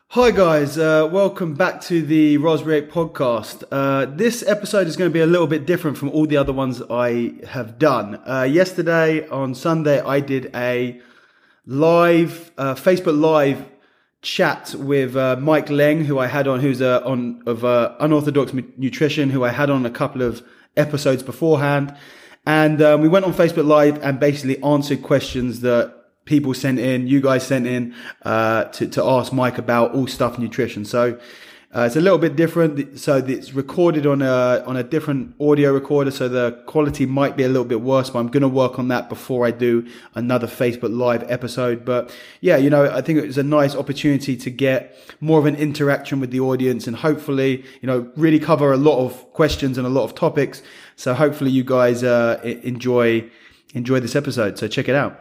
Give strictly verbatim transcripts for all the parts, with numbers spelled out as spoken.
Hi guys, uh, welcome back to the Raspberry eight podcast. Uh, this episode is going to be a little bit different from all the other ones I have done. Uh, yesterday on Sunday I did a live, uh, Facebook Live chat with uh, Mike Leng, who I had on, who's uh, on of uh, Unorthodox Nutrition, who I had on a couple of episodes beforehand. And um, we went on Facebook Live and basically answered questions that people sent in, you guys sent in, uh, to, to ask Mike about all stuff nutrition. So, uh, it's a little bit different. So it's recorded on a, on a different audio recorder. So the quality might be a little bit worse, but I'm going to work on that before I do another Facebook Live episode. But yeah, you know, I think it was a nice opportunity to get more of an interaction with the audience and hopefully, you know, really cover a lot of questions and a lot of topics. So hopefully you guys, uh, enjoy, enjoy this episode. So check it out.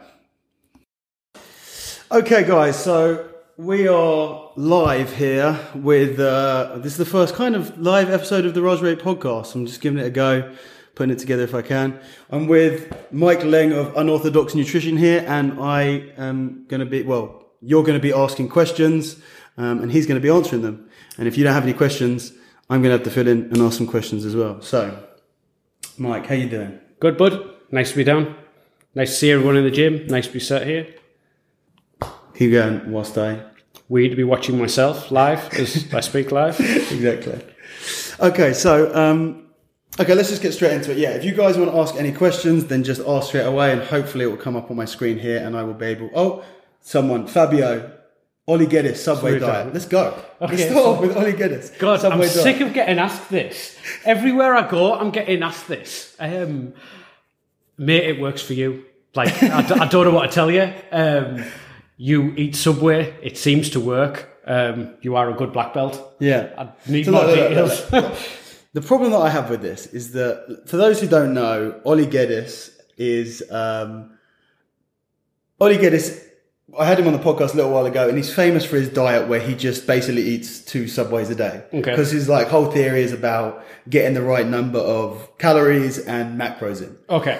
Okay, guys, so we are live here with, uh, this is the first kind of live episode of the Raspberry eight podcast. I'm just giving it a go, putting it together if I can. I'm with Mike Leng of Unorthodox Nutrition here, and I am going to be, well, you're going to be asking questions, um, and he's going to be answering them. And if you don't have any questions, I'm going to have to fill in and ask some questions as well. So, Mike, how you doing? Good, bud. Nice to be down. Nice to see everyone in the gym. Nice to be sat here. Keep going whilst I... Weird to be watching myself live as I speak live. Exactly. Okay, so, um, okay, let's just get straight into it. Yeah, if you guys want to ask any questions, then just ask straight away and hopefully it will come up on my screen here and I will be able... Oh, someone, Fabio, Ollie Geddes, Subway diet. Down. Let's go. Okay, Let's start off with Ollie Geddes. God, Subway I'm diet. sick of getting asked this. Everywhere I go, I'm getting asked this. Um, mate, it works for you. Like, I, d- I don't know what to tell you. Um... You eat Subway, it seems to work. Um, you are a good black belt. Yeah. I need so more look, details. Look, look, look. The problem that I have with this is that, for those who don't know, Ollie Geddes is... Um, Ollie Geddes, I had him on the podcast a little while ago, and he's famous for his diet where he just basically eats two Subways a day. Okay. Because his like whole theory is about getting the right number of calories and macros in. Okay.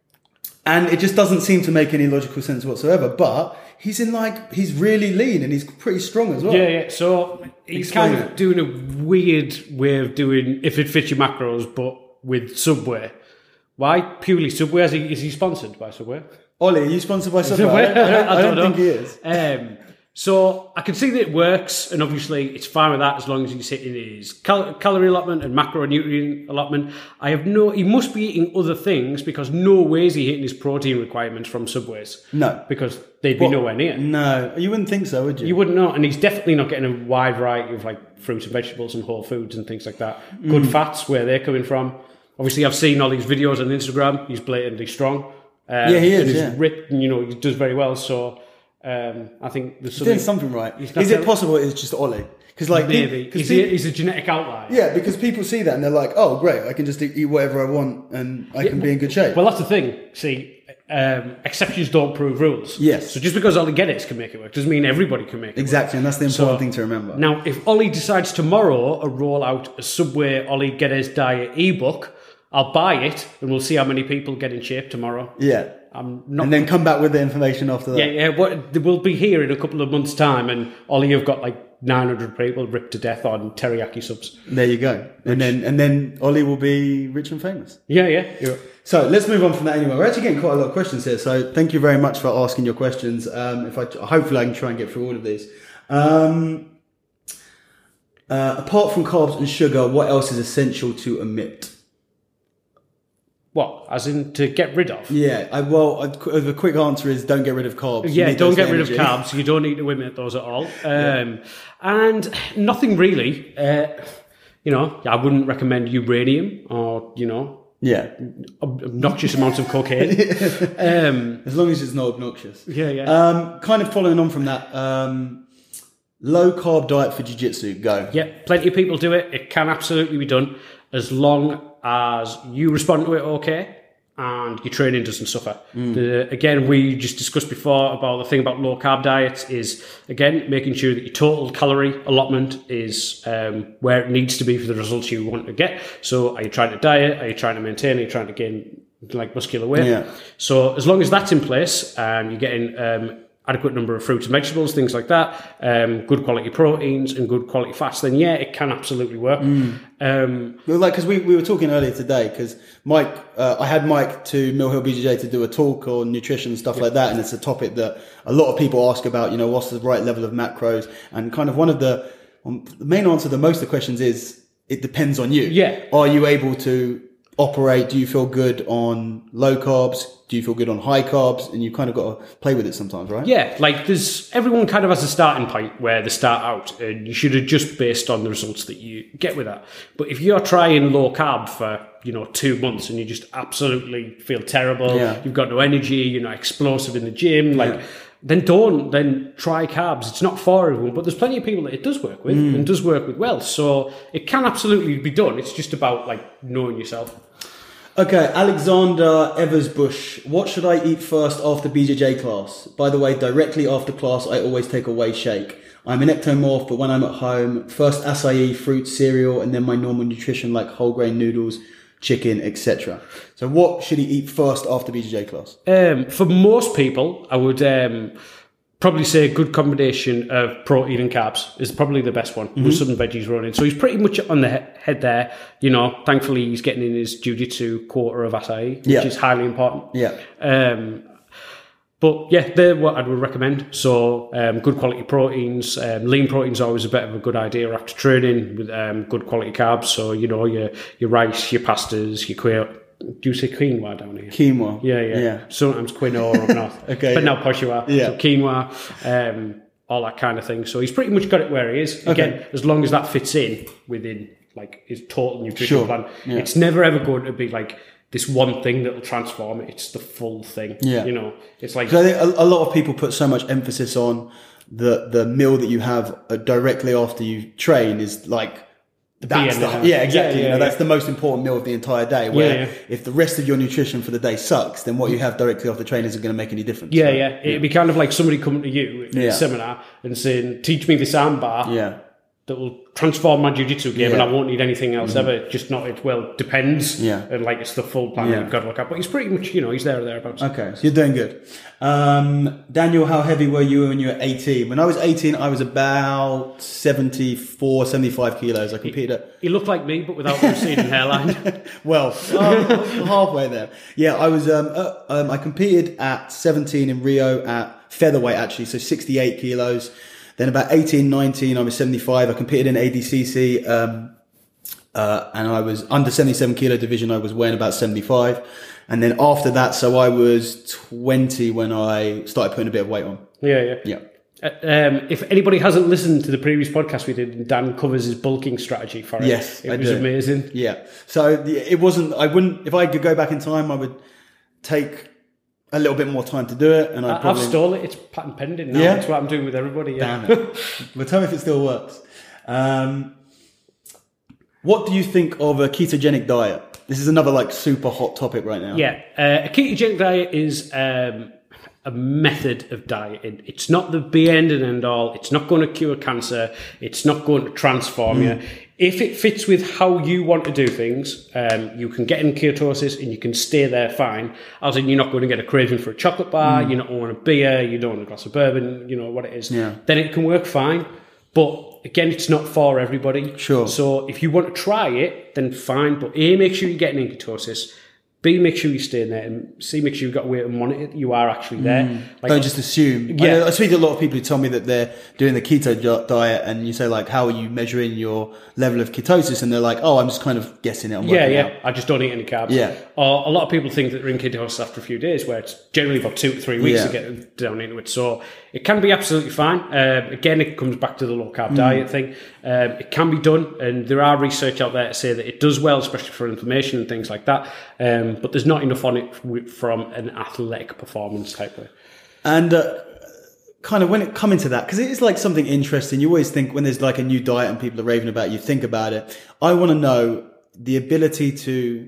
And it just doesn't seem to make any logical sense whatsoever, but... He's in like, he's really lean and he's pretty strong as well. Yeah, yeah. So he's Explain kind of it. doing a weird way of doing if it fits your macros, but with Subway. Why purely Subway? Is he, is he sponsored by Subway? Ollie, are you sponsored by Subway? Subway? I don't, I don't, I don't know. think he is. Um, so I can see that it works, and obviously it's fine with that as long as he's hitting his cal- calorie allotment and macronutrient allotment. I have no, he must be eating other things because no way is he hitting his protein requirements from Subways. No. Because they'd be What? nowhere near. No, you wouldn't think so, would you? You wouldn't know, and he's definitely not getting a wide variety of like fruits and vegetables and whole foods and things like that. Good mm. fats, where they're coming from. Obviously, I've seen all these videos on Instagram. He's blatantly strong. Um, yeah, he is. And he's yeah. ripped, and you know he does very well. So um, I think there's He's something. doing something right. Is Is it possible it's just Ollie? Because like Maybe because he's, a, he's a genetic outlier. yeah, because people see that and they're like, oh great, I can just eat whatever I want and I can Yeah, be in good shape. Well, that's the thing. See, um, exceptions don't prove rules. Yes. So just because Ollie Geddes can make it work doesn't mean everybody can make it Exactly, work. and that's the important So, thing to remember. Now, if Ollie decides tomorrow to roll out a Subway Ollie Geddes diet ebook, I'll buy it and we'll see how many people get in shape tomorrow. Yeah. I'm not. And then come back with the information after that. Yeah, yeah. What, we'll be here in a couple of months' time, and Ollie, you've got like nine hundred people ripped to death on teriyaki subs. There you go. And then and then Ollie will be rich and famous. Yeah, yeah. yeah. So let's move on from that anyway. We're actually getting quite a lot of questions here. So thank you very much for asking your questions. Um, if I hopefully I can try and get through all of these. Um, uh, apart from carbs and sugar, what else is essential to omit? What? As in to get rid of? Yeah. I, well, I, the quick answer is don't get rid of carbs. You Yeah, need don't those get for rid of energy. carbs. You don't need to limit those at all. Um, yeah. And nothing really. Uh, you know, I wouldn't recommend uranium or, you know, Yeah. obnoxious amounts of cocaine. Um, As long as it's not obnoxious. yeah, yeah. Um, kind of following on from that, um, low carb diet for jiu-jitsu. Go. Yeah, plenty of people do it. It can absolutely be done as long as you respond to it okay and your training doesn't suffer. Mm. The, again, we just discussed before about the thing about low carb diets is, again, making sure that your total calorie allotment is um, where it needs to be for the results you want to get. So are you trying to diet? Are you trying to maintain? Are you trying to gain like muscular weight? Yeah. So as long as that's in place and you're getting um, adequate number of fruits and vegetables, things like that, um, good quality proteins and good quality fats, then yeah, it can absolutely work. Mm. Um, well, like, because we, we were talking earlier today, because Mike, uh, I had Mike to Mill Hill B J J to do a talk on nutrition and stuff yeah. like that, and it's a topic that a lot of people ask about, you know, what's the right level of macros, and kind of one of the, um, the main answer to most of the questions is, it depends on you. Yeah. Are you able to operate? Do you feel good on low carbs? Do you feel good on high carbs? And you kind of got to play with it sometimes, right? Yeah, like there's everyone kind of has a starting point where they start out, and you should adjust based on the results that you get with that. But if you're trying low carb for, you know, two months and you just absolutely feel terrible, yeah. you've got no energy, you're not explosive in the gym, like, yeah. then don't, then try carbs. It's not for everyone, but there's plenty of people that it does work with mm. and does work with well. So it can absolutely be done. It's just about like knowing yourself. Okay, Alexander Eversbush. What should I eat first after B J J class? By the way, directly after class, I always take a whey shake. I'm an ectomorph, but when I'm at home, first acai, fruit, cereal, and then my normal nutrition like whole grain noodles, chicken, et cetera. So what should he eat first after B J J class? Um, for most people, I would um, probably say a good combination of protein and carbs is probably the best one, mm-hmm. with some veggies running. So he's pretty much on the he- head there. You know, thankfully he's getting in his jiu-jitsu quarter of acai, which yeah. is highly important. Yeah. Um, but yeah, they're what I would recommend. So um, good quality proteins. Um, lean proteins are always a bit of a good idea after training, with um, good quality carbs. So, you know, your your rice, your pastas, your quail. Do you say quinoa down here? Quinoa. Yeah, yeah. yeah. Sometimes quinoa up north. okay. But yeah. now posh you are. Yeah. So quinoa, um, all that kind of thing. So he's pretty much got it where he is. Again, okay. as long as that fits in within like his total nutrition sure. plan. Yeah. It's never ever going to be like this one thing that will transform it. It's the full thing. Yeah. You know, it's like... I think a, a lot of people put so much emphasis on the, the meal that you have uh, directly after you train is like, that's the, yeah, exactly. Yeah, yeah, you know, that's yeah. the most important meal of the entire day. Where yeah, yeah. if the rest of your nutrition for the day sucks, then what you have directly after training isn't going to make any difference. Yeah, so, yeah. It'd yeah. be kind of like somebody coming to you in yeah. a seminar and saying, "Teach me this armbar." Yeah. That will transform my jiu-jitsu game, yeah. and I won't need anything else mm-hmm. ever. Just not it. Well, depends. Yeah. And like it's the full plan yeah. that you've got to look at. But he's pretty much, you know, he's there or thereabouts. Okay, so you're doing good. Um, Daniel, how heavy were you when you were eighteen? When I was eighteen, I was about seventy-four, seventy-five kilos. I competed he, at... He looked like me, but without the receding hairline. Well, um, halfway there. Yeah, I was. Um, uh, um, I competed at seventeen in Rio at featherweight, actually, so sixty-eight kilos. Then about eighteen, nineteen, I was seventy-five. I competed in A D C C, um, uh, and I was under seventy-seven kilo division. I was weighing about seventy-five. And then after that, so I was twenty when I started putting a bit of weight on. Yeah, yeah. Yeah. Uh, um, if anybody hasn't listened to the previous podcast we did, Dan covers his bulking strategy for it. Yes, it I was do. amazing. Yeah. So it wasn't, I wouldn't, if I could go back in time, I would take a little bit more time to do it, and I probably... I've stole it. It's patent pending now. Yeah? That's what I'm doing with everybody. Yeah. Damn it. Well, tell me if it still works. Um, what do you think of a ketogenic diet? This is another like super hot topic right now. Yeah, uh, a ketogenic diet is um, a method of dieting. It's not the be end and end all. It's not going to cure cancer. It's not going to transform mm. you. If it fits with how you want to do things, um, you can get in ketosis and you can stay there fine. As in, you're not going to get a craving for a chocolate bar, mm. you're not want a beer, you don't want a glass of bourbon, you know what it is. Yeah. Then it can work fine. But again, it's not for everybody. Sure. So if you want to try it, then fine. But A, make sure you're getting in ketosis. B, make sure you stay in there, and C, make sure you've got a way to monitor it. You are actually there. Mm. Like, Don't just assume. Yeah. I, I speak to a lot of people who tell me that they're doing the keto di- diet, and you say like, how are you measuring your level of ketosis? And they're like, oh, I'm just kind of guessing it. I'm yeah, working yeah. out. I just don't eat any carbs. Yeah. Or a lot of people think that they're in ketosis after a few days, where it's generally about two to three weeks Yeah. to get down into it. So it can be absolutely fine. Um, again, it comes back to the low carb mm. diet thing. Um, it can be done, and there are research out there to say that it does well, especially for inflammation and things like that. Um, but there's not enough on it from an athletic performance type way. And uh, kind of when it come into that, because it is like something interesting. You always think when there's like a new diet and people are raving about it, you think about it. I want to know the ability to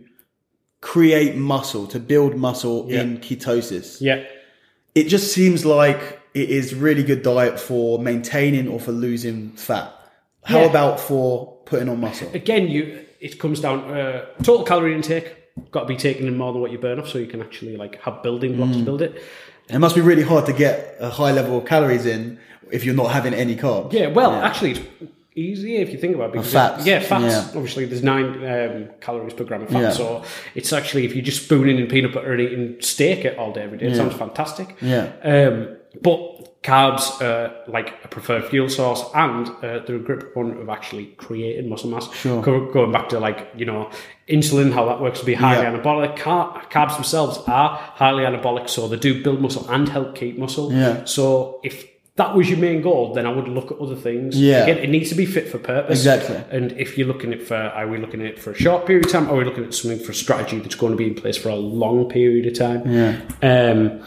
create muscle, to build muscle yeah. in ketosis. Yeah. It just seems like it is really good diet for maintaining or for losing fat. How yeah. about for putting on muscle? Again, you it comes down to uh, total calorie intake. Got to be taking in more than what you burn off, so you can actually like have building blocks mm. to build it. It must be really hard to get a high level of calories in if you're not having any carbs. Yeah, well, yeah. actually, it's easier if you think about it. Because fats. It, yeah, fats. Yeah. Obviously, there's nine um, calories per gram of fat. Yeah. So it's actually, if you're just spooning in peanut butter and eating steak all day, every day, it Yeah. sounds fantastic. Yeah. Um, but carbs are like a preferred fuel source, and uh, they're a great proponent of actually creating muscle mass. Sure. Go, going back to like, you know, insulin, how that works to be highly Yeah. anabolic. Car- carbs themselves are highly anabolic, so they do build muscle and help keep muscle. Yeah. So if that was your main goal, then I would look at other things. Yeah. Again, it needs to be fit for purpose. Exactly. And if you're looking at it for, are we looking at it for a short period of time, or are we looking at something for a strategy that's going to be in place for a long period of time? Yeah. Um,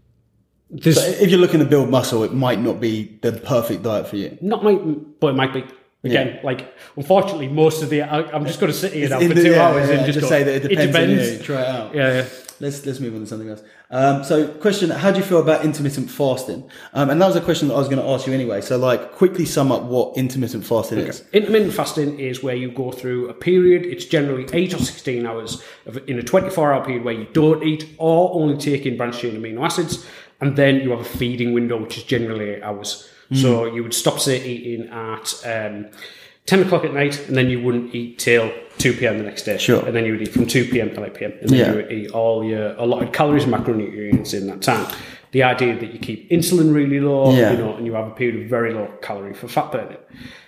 there's So if you're looking to build muscle, it might not be the perfect diet for you. not might, but it might be. Again, like, unfortunately, most of the, I, I'm just going to sit here now In for the- two yeah, hours yeah, and just, just go, say that it depends, on depends. you. Try it out. Yeah, yeah. Let's let's move on to something else. Um, so, question: how do you feel about intermittent fasting? Um, and that was a question that I was going to ask you anyway. So, like, quickly sum up what intermittent fasting is. Intermittent fasting is where you go through a period, it's generally eight or sixteen hours of, in a twenty-four hour period where you don't eat or only take in branched chain amino acids, and then you have a feeding window, which is generally eight hours. Mm. So you would stop, say, eating at um, ten o'clock at night, and then you wouldn't eat till two p.m. the next day. Sure. And then you would eat from two p.m. to eight p.m. And then Yeah. you would eat all your allotted calories and macronutrients in that time. The idea that you keep insulin really low, Yeah. you know, and you have a period of very low calorie for fat burning.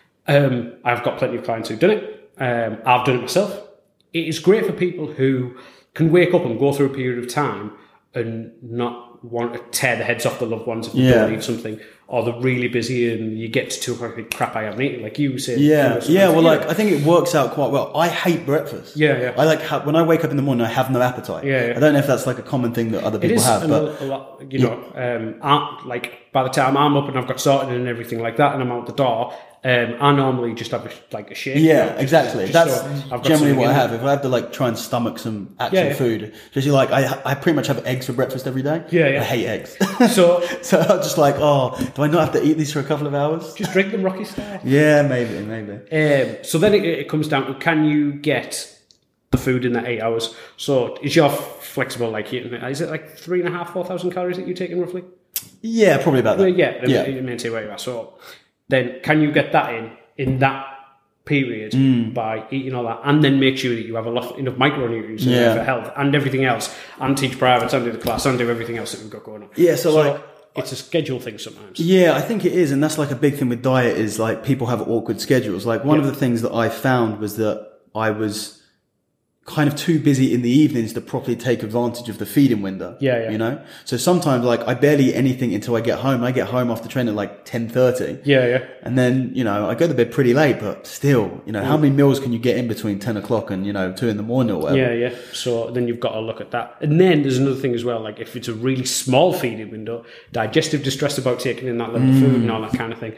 Um, I've got plenty of clients who've done it. Um, I've done it myself. It is great for people who can wake up and go through a period of time and not want to tear the heads off the loved ones if they Yeah. don't eat something, or they're really busy and you get to two o'clock and crap, I haven't eaten, like you said. Yeah, you know, yeah. Well, yeah. like I think it works out quite well. I hate breakfast. Yeah, yeah. I like ha- when I wake up in the morning, I have no appetite. Yeah, yeah. I don't know if that's like a common thing that other It people is have, a, but lot, a lot, you know, um, I, like by the time I'm up and I've got sorted and everything like that and I'm out the door, um, I normally just have a, like a shake. yeah, you know, just- exactly. just That's so I've got generally something what I in have. there. If I have to like try and stomach some actual Yeah, yeah. food, especially like I, I pretty much have eggs for breakfast every day. Yeah, yeah. I hate eggs. So So I'm just like, oh, do I not have to eat these for a couple of hours? just drink them Rocky style. Yeah, maybe, maybe. Um, so then it, it comes down to, can you get the food in that eight hours? So is your flexible, like, is it like three and a half, four thousand calories that you're taking roughly? Yeah, probably about that. Well, yeah, yeah. it may say where you are. So then can you get that in, in that period Mm. by eating all that, and then make sure that you have a lot, enough micronutrients in Yeah. there for health and everything else, and teach privates and do the class and do everything else that we've got going on. Yeah, so, like, it's a schedule thing sometimes. Yeah, I think it is, and that's like a big thing with diet is like people have awkward schedules. Like one Yeah. of the things that I found was that I was kind of too busy in the evenings to properly take advantage of the feeding window. Yeah, yeah. You know? So sometimes like I barely eat anything until I get home. I get home after training at like ten thirty. Yeah, yeah. And then, you know, I go to bed pretty late, but still, you know, how many meals can you get in between ten o'clock and, you know, two in the morning or whatever? Yeah, yeah. So then you've got to look at that. And then there's another thing as well, like if it's a really small feeding window, digestive distress about taking in that level of food and all that kind of thing.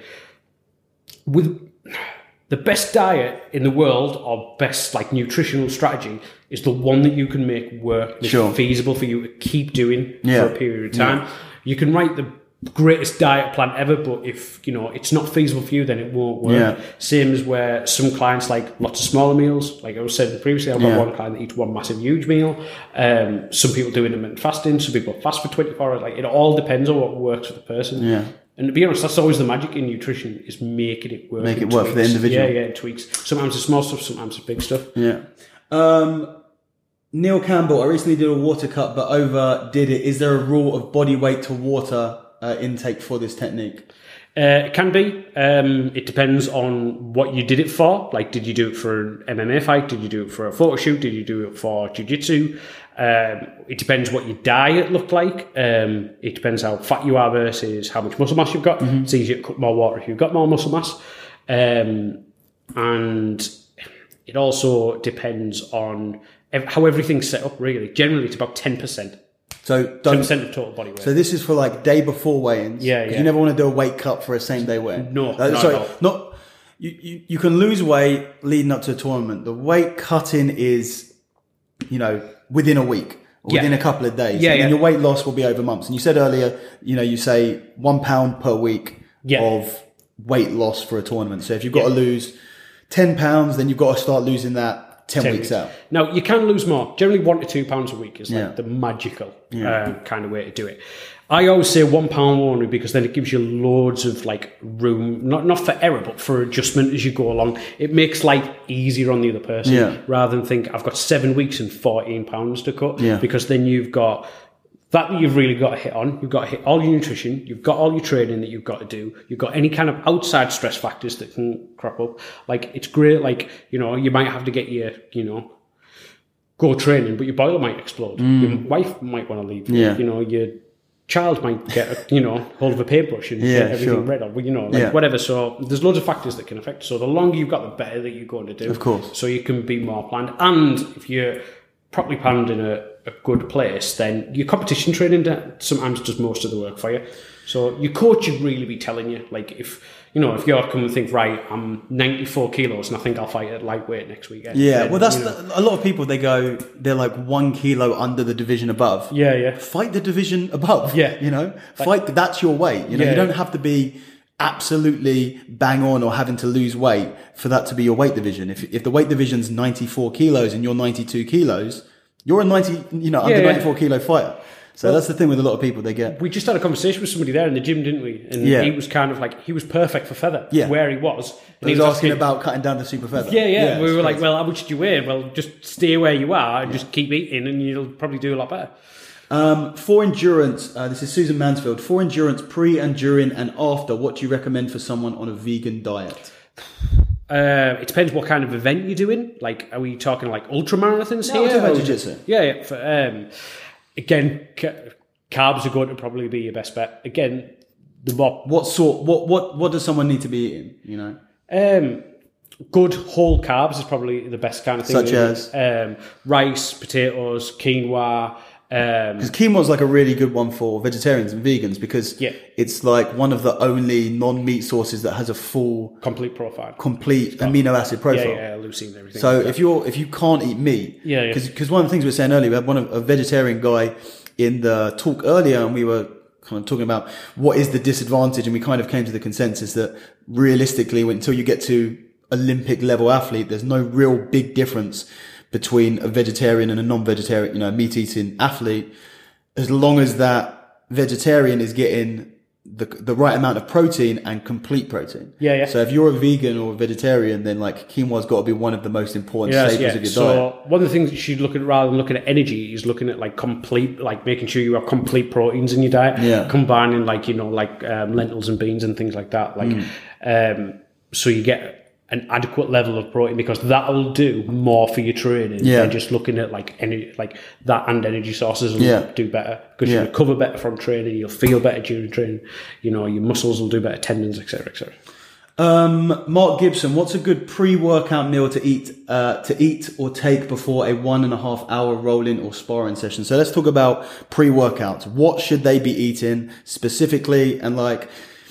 With the best diet in the world, or best like nutritional strategy, is the one that you can make work, that's Sure. feasible for you to keep doing Yeah. for a period of time. You can write the greatest diet plan ever, but if you know it's not feasible for you, then it won't work. Yeah. Same as where some clients like lots of smaller meals. Like I was saying previously, I've got Yeah. one client that eats one massive huge meal. Um, some people do intermittent fasting. Some people fast for twenty-four hours. Like it all depends on what works for the person. Yeah. And to be honest, that's always the magic in nutrition, is making it work. Make in it work for the tweaks. individual. Yeah, yeah, in tweaks. Sometimes it's small stuff, sometimes it's big stuff. Yeah. Um, Neil Campbell, I recently did a water cut, but overdid it. Is there a rule of body weight to water uh, intake for this technique? Uh, it can be. Um, it depends on what you did it for. Like, did you do it for an M M A fight? Did you do it for a photo shoot? Did you do it for jiu-jitsu? Um, it depends what your diet looked like. Um, it depends how fat you are versus how much muscle mass you've got. Mm-hmm. It's easier to cut more water if you've got more muscle mass. Um, and it also depends on ev- how everything's set up, really. Generally, it's about ten percent. So ten don't. percent of total body weight. So this is for like day before weigh-ins. Yeah, 'Cause yeah. You never want to do a weight cut for a same day weigh. No, Uh, not sorry, at all. not. You, you you can lose weight leading up to a tournament. The weight cutting is, you know, within a week. Or Yeah. within a couple of days. Yeah, and yeah. your weight loss will be over months. And you said earlier, you know, you say one pound per week Yeah. of weight loss for a tournament. So if you've got Yeah. to lose ten pounds, then you've got to start losing that ten, ten weeks, weeks out. Now, you can lose more. Generally, one to two pounds a week is like yeah. the magical yeah. um, kind of way to do it. I always say one pound only because then it gives you loads of like room, not not for error, but for adjustment as you go along. It makes life easier on the other person yeah. rather than think I've got seven weeks and fourteen pounds to cut. Yeah. Because then you've got that you've really got to hit on. You've got to hit all your nutrition. You've got all your training that you've got to do. You've got any kind of outside stress factors that can crop up. Like it's great. Like, you know, you might have to get your, you know, go training, but your boiler might explode. Mm. Your wife might want to leave. Yeah. You know, your child might get, a, you know, hold of a paintbrush and yeah, get everything sure. red, or, you know, like yeah. whatever. So there's loads of factors that can affect. So the longer you've got, the better that you're going to do. Of course. So you can be more planned. And if you're properly planned in a, a good place, then your competition training sometimes does most of the work for you. So your coach should really be telling you, like, if, you know, if you're coming and think, right, I'm ninety-four kilos and I think I'll fight at lightweight next weekend. Yeah, then, well, that's you know. the, a lot of people, they go, they're like one kilo under the division above. Yeah, yeah. Fight the division above. Yeah. You know, like, fight, that's your weight. You know, yeah. you don't have to be absolutely bang on or having to lose weight for that to be your weight division. If if the weight division's ninety-four kilos and you're ninety-two kilos, you're a ninety, you know, under yeah, yeah. ninety-four kilo fighter. So well, that's the thing with a lot of people, they get. We just had a conversation with somebody there in the gym, didn't we? And yeah. he was kind of like, he was perfect for feather, yeah. where he was. And he he was, was asking, asking about cutting down the super feather. Yeah, yeah. yeah we were crazy. like, well, how much do you weigh? Well, just stay where you are and yeah. just keep eating and you'll probably do a lot better. Um, for endurance, uh, this is Susan Mansfield. For endurance, pre and during and after, what do you recommend for someone on a vegan diet? Uh, it depends what kind of event you're doing. Like, are we talking like ultra marathons no, here? No, jiu-jitsu. Yeah, yeah. For, um, again, ca- carbs are going to probably be your best bet. Again, the more what sort? What what what does someone need to be eating? You know, um, good whole carbs is probably the best kind of thing. Such as um, rice, potatoes, quinoa. Because um, quinoa is like a really good one for vegetarians and vegans because yeah. it's like one of the only non-meat sources that has a full complete profile, complete amino acid profile. Yeah, yeah, leucine, everything. So like if you're if you can't eat meat, yeah, because yeah. because one of the things we were saying earlier, we had one of, a vegetarian guy in the talk earlier, and we were kind of talking about what is the disadvantage, and we kind of came to the consensus that realistically, until you get to Olympic level athlete, there's no real big difference between a vegetarian and a non-vegetarian, you know, meat eating athlete, as long as that vegetarian is getting the the right amount of protein and complete protein. Yeah, yeah. So if you're a vegan or a vegetarian, then like quinoa's got to be one of the most important yes, staples yeah. of your so diet. So one of the things you should look at rather than looking at energy is looking at like complete, like making sure you have complete proteins in your diet. Yeah. Combining like, you know, like um, lentils and beans and things like that. Like, mm. um, so you get an adequate level of protein because that'll do more for your training yeah. than just looking at like any like that and energy sources will yeah. do better because yeah. you'll recover better from training, you'll feel better during training, you know, your muscles will do better, tendons, et cetera, et cetera. Um, Mark Gibson, what's a good pre-workout meal to eat, uh, to eat or take before a one and a half hour rolling or sparring session? So let's talk about pre-workouts. What should they be eating specifically? And like,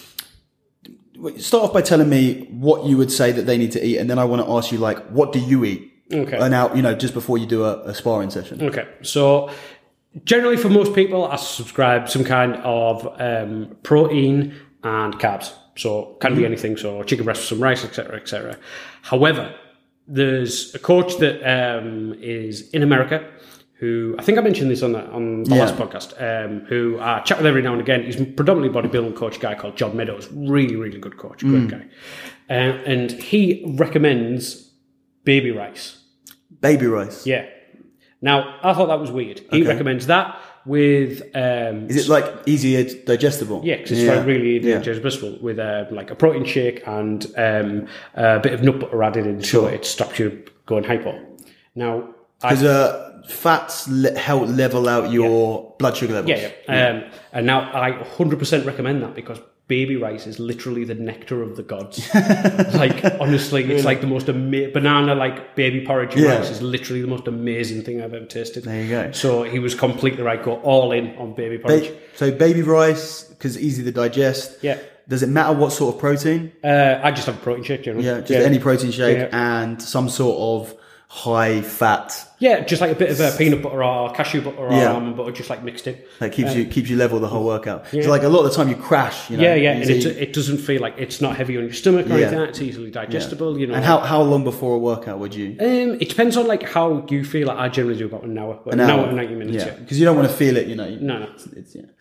start off by telling me what you would say that they need to eat, and then I want to ask you, like, what do you eat? Okay. And now, you know, just before you do a, a sparring session. Okay. So generally for most people, I subscribe some kind of um, protein and carbs. So can mm-hmm. be anything. So chicken breast with some rice, et cetera, et cetera. However, there's a coach that um, is in America who, I think I mentioned this on the, on the yeah. last podcast, um, who I chat with every now and again. He's predominantly bodybuilding coach, a guy called John Meadows. Really, really good coach, great mm. guy. Uh, and he recommends baby rice. Baby rice? Yeah. Now, I thought that was weird. He okay. recommends that with... Um, Is it like easier digestible? Yeah, because it's yeah. like really yeah. digestible with uh, like a protein shake and um, a bit of nut butter added in so Sure. it stops you going hypo. Now... Because uh, fats le- help level out your yeah. blood sugar levels. Yeah, yeah. yeah. Um, and now I one hundred percent recommend that because baby rice is literally the nectar of the gods. Like, honestly, it's really? like the most amazing... Banana, like, baby porridge yeah. rice is literally the most amazing thing I've ever tasted. There you go. So he was completely right. Go all in on baby porridge. Ba- so baby rice, because it's easy to digest. Yeah. Does it matter what sort of protein? Uh, I just have a protein shake, generally. Yeah, just yeah. any protein shake yeah. and some sort of high fat. Yeah, just like a bit of a peanut butter or cashew butter or Yeah. almond butter, just like mixed in. That keeps Um, you keeps you level the whole workout. yeah. So like a lot of the time you crash. You know, Yeah, yeah, You and see- it, it doesn't feel like it's not heavy on your stomach or Yeah. anything. It's easily digestible. You know. And how how long before a workout would you? Um, it depends on like how you feel. Like I generally do about an hour, but an, hour and ninety minutes. Yeah, Yeah. because you don't want to feel it. You know. No, no. It's, it's, yeah.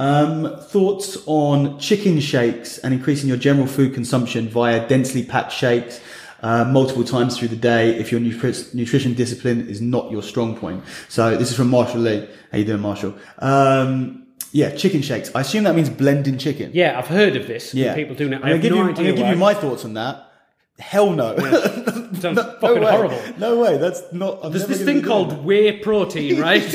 Um, thoughts on chicken shakes and increasing your general food consumption via densely packed shakes uh, multiple times through the day if your nutri- nutrition discipline is not your strong point. So this is from Marshall Lee. How you doing, Marshall? Um, yeah, chicken shakes. I assume that means blending chicken. Yeah, I've heard of this. Yeah. People doing it. I'm I gonna have give no you, I'm idea gonna give why. you my thoughts on that. Hell no. Sounds no, fucking no way. horrible. No way. That's not. I'm There's never this gonna thing be doing called that. whey protein, right?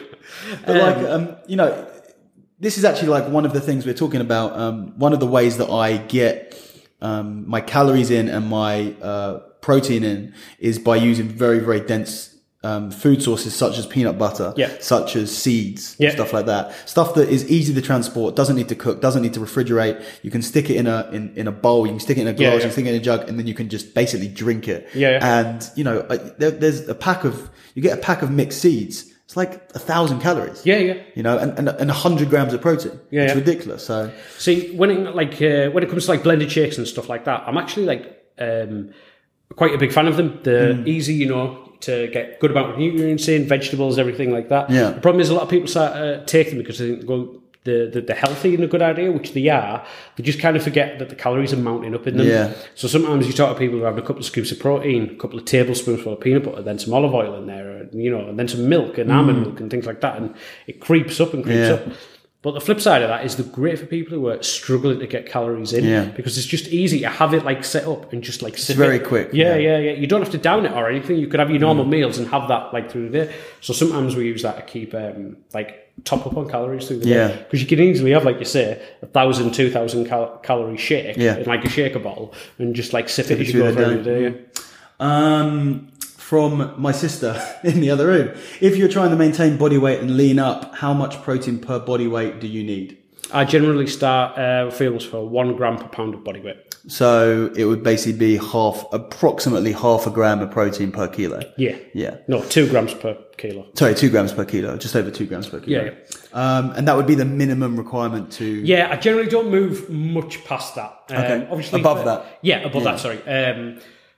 But like, um, you know, this is actually like one of the things we're talking about. Um, one of the ways that I get um, my calories in and my uh, protein in is by using very, very dense um, food sources such as peanut butter, Yeah. such as seeds, Yeah. stuff like that. Stuff that is easy to transport, doesn't need to cook, doesn't need to refrigerate. You can stick it in a in, in a bowl, you can stick it in a glass, Yeah, you yeah. can stick it in a jug, and then you can just basically drink it. Yeah, yeah. And you know, uh, there, there's a pack of you get a pack of mixed seeds. It's like a thousand calories. yeah, yeah. You know, and, and, and a hundred grams of protein. Yeah, it's yeah. ridiculous. So See, when it like uh, when it comes to like blended shakes and stuff like that, I'm actually like um, quite a big fan of them. They're Hmm. easy, you know, to get good amount of nutrients in, vegetables, everything like that. Yeah. The problem is a lot of people start, uh, take them because they think they're, going, the, the, they're healthy and a good idea, which they are. They just kind of forget that the calories are mounting up in them. Yeah. So sometimes you talk to people who are having a couple of scoops of protein, a couple of tablespoons full of peanut butter, then some olive oil in there, and, you know, and then some milk and almond milk and things like that, and it creeps up and creeps Hmm. Yeah. up. But the flip side of that is they're great for people who are struggling to get calories in, Yeah. because it's just easy to have it like set up and just like sip very it. quick, Yeah, yeah. yeah, yeah. You don't have to down it or anything. You could have your normal meals and have that like through the day. So sometimes we use that to keep um, like top up on calories through the Yeah. day, because you can easily have, like you say, a thousand, two thousand cal- calorie shake Yeah. in like a shaker bottle and just like sip, it it as you through go the through the day. day. Yeah. um, from my sister in the other room, if you're trying to maintain body weight and lean up, how much protein per body weight do you need? I generally start uh, fields for one gram per pound of body weight. So it would basically be half, approximately half a gram of protein per kilo. Yeah. Yeah. No, two grams per kilo. Sorry, two grams per kilo, just over two grams per kilo. Yeah, Um, and that would be the minimum requirement to. Yeah, I generally don't move much past that. Um, Okay. Obviously, Above for- that. Yeah, above Yeah. that, sorry. Um,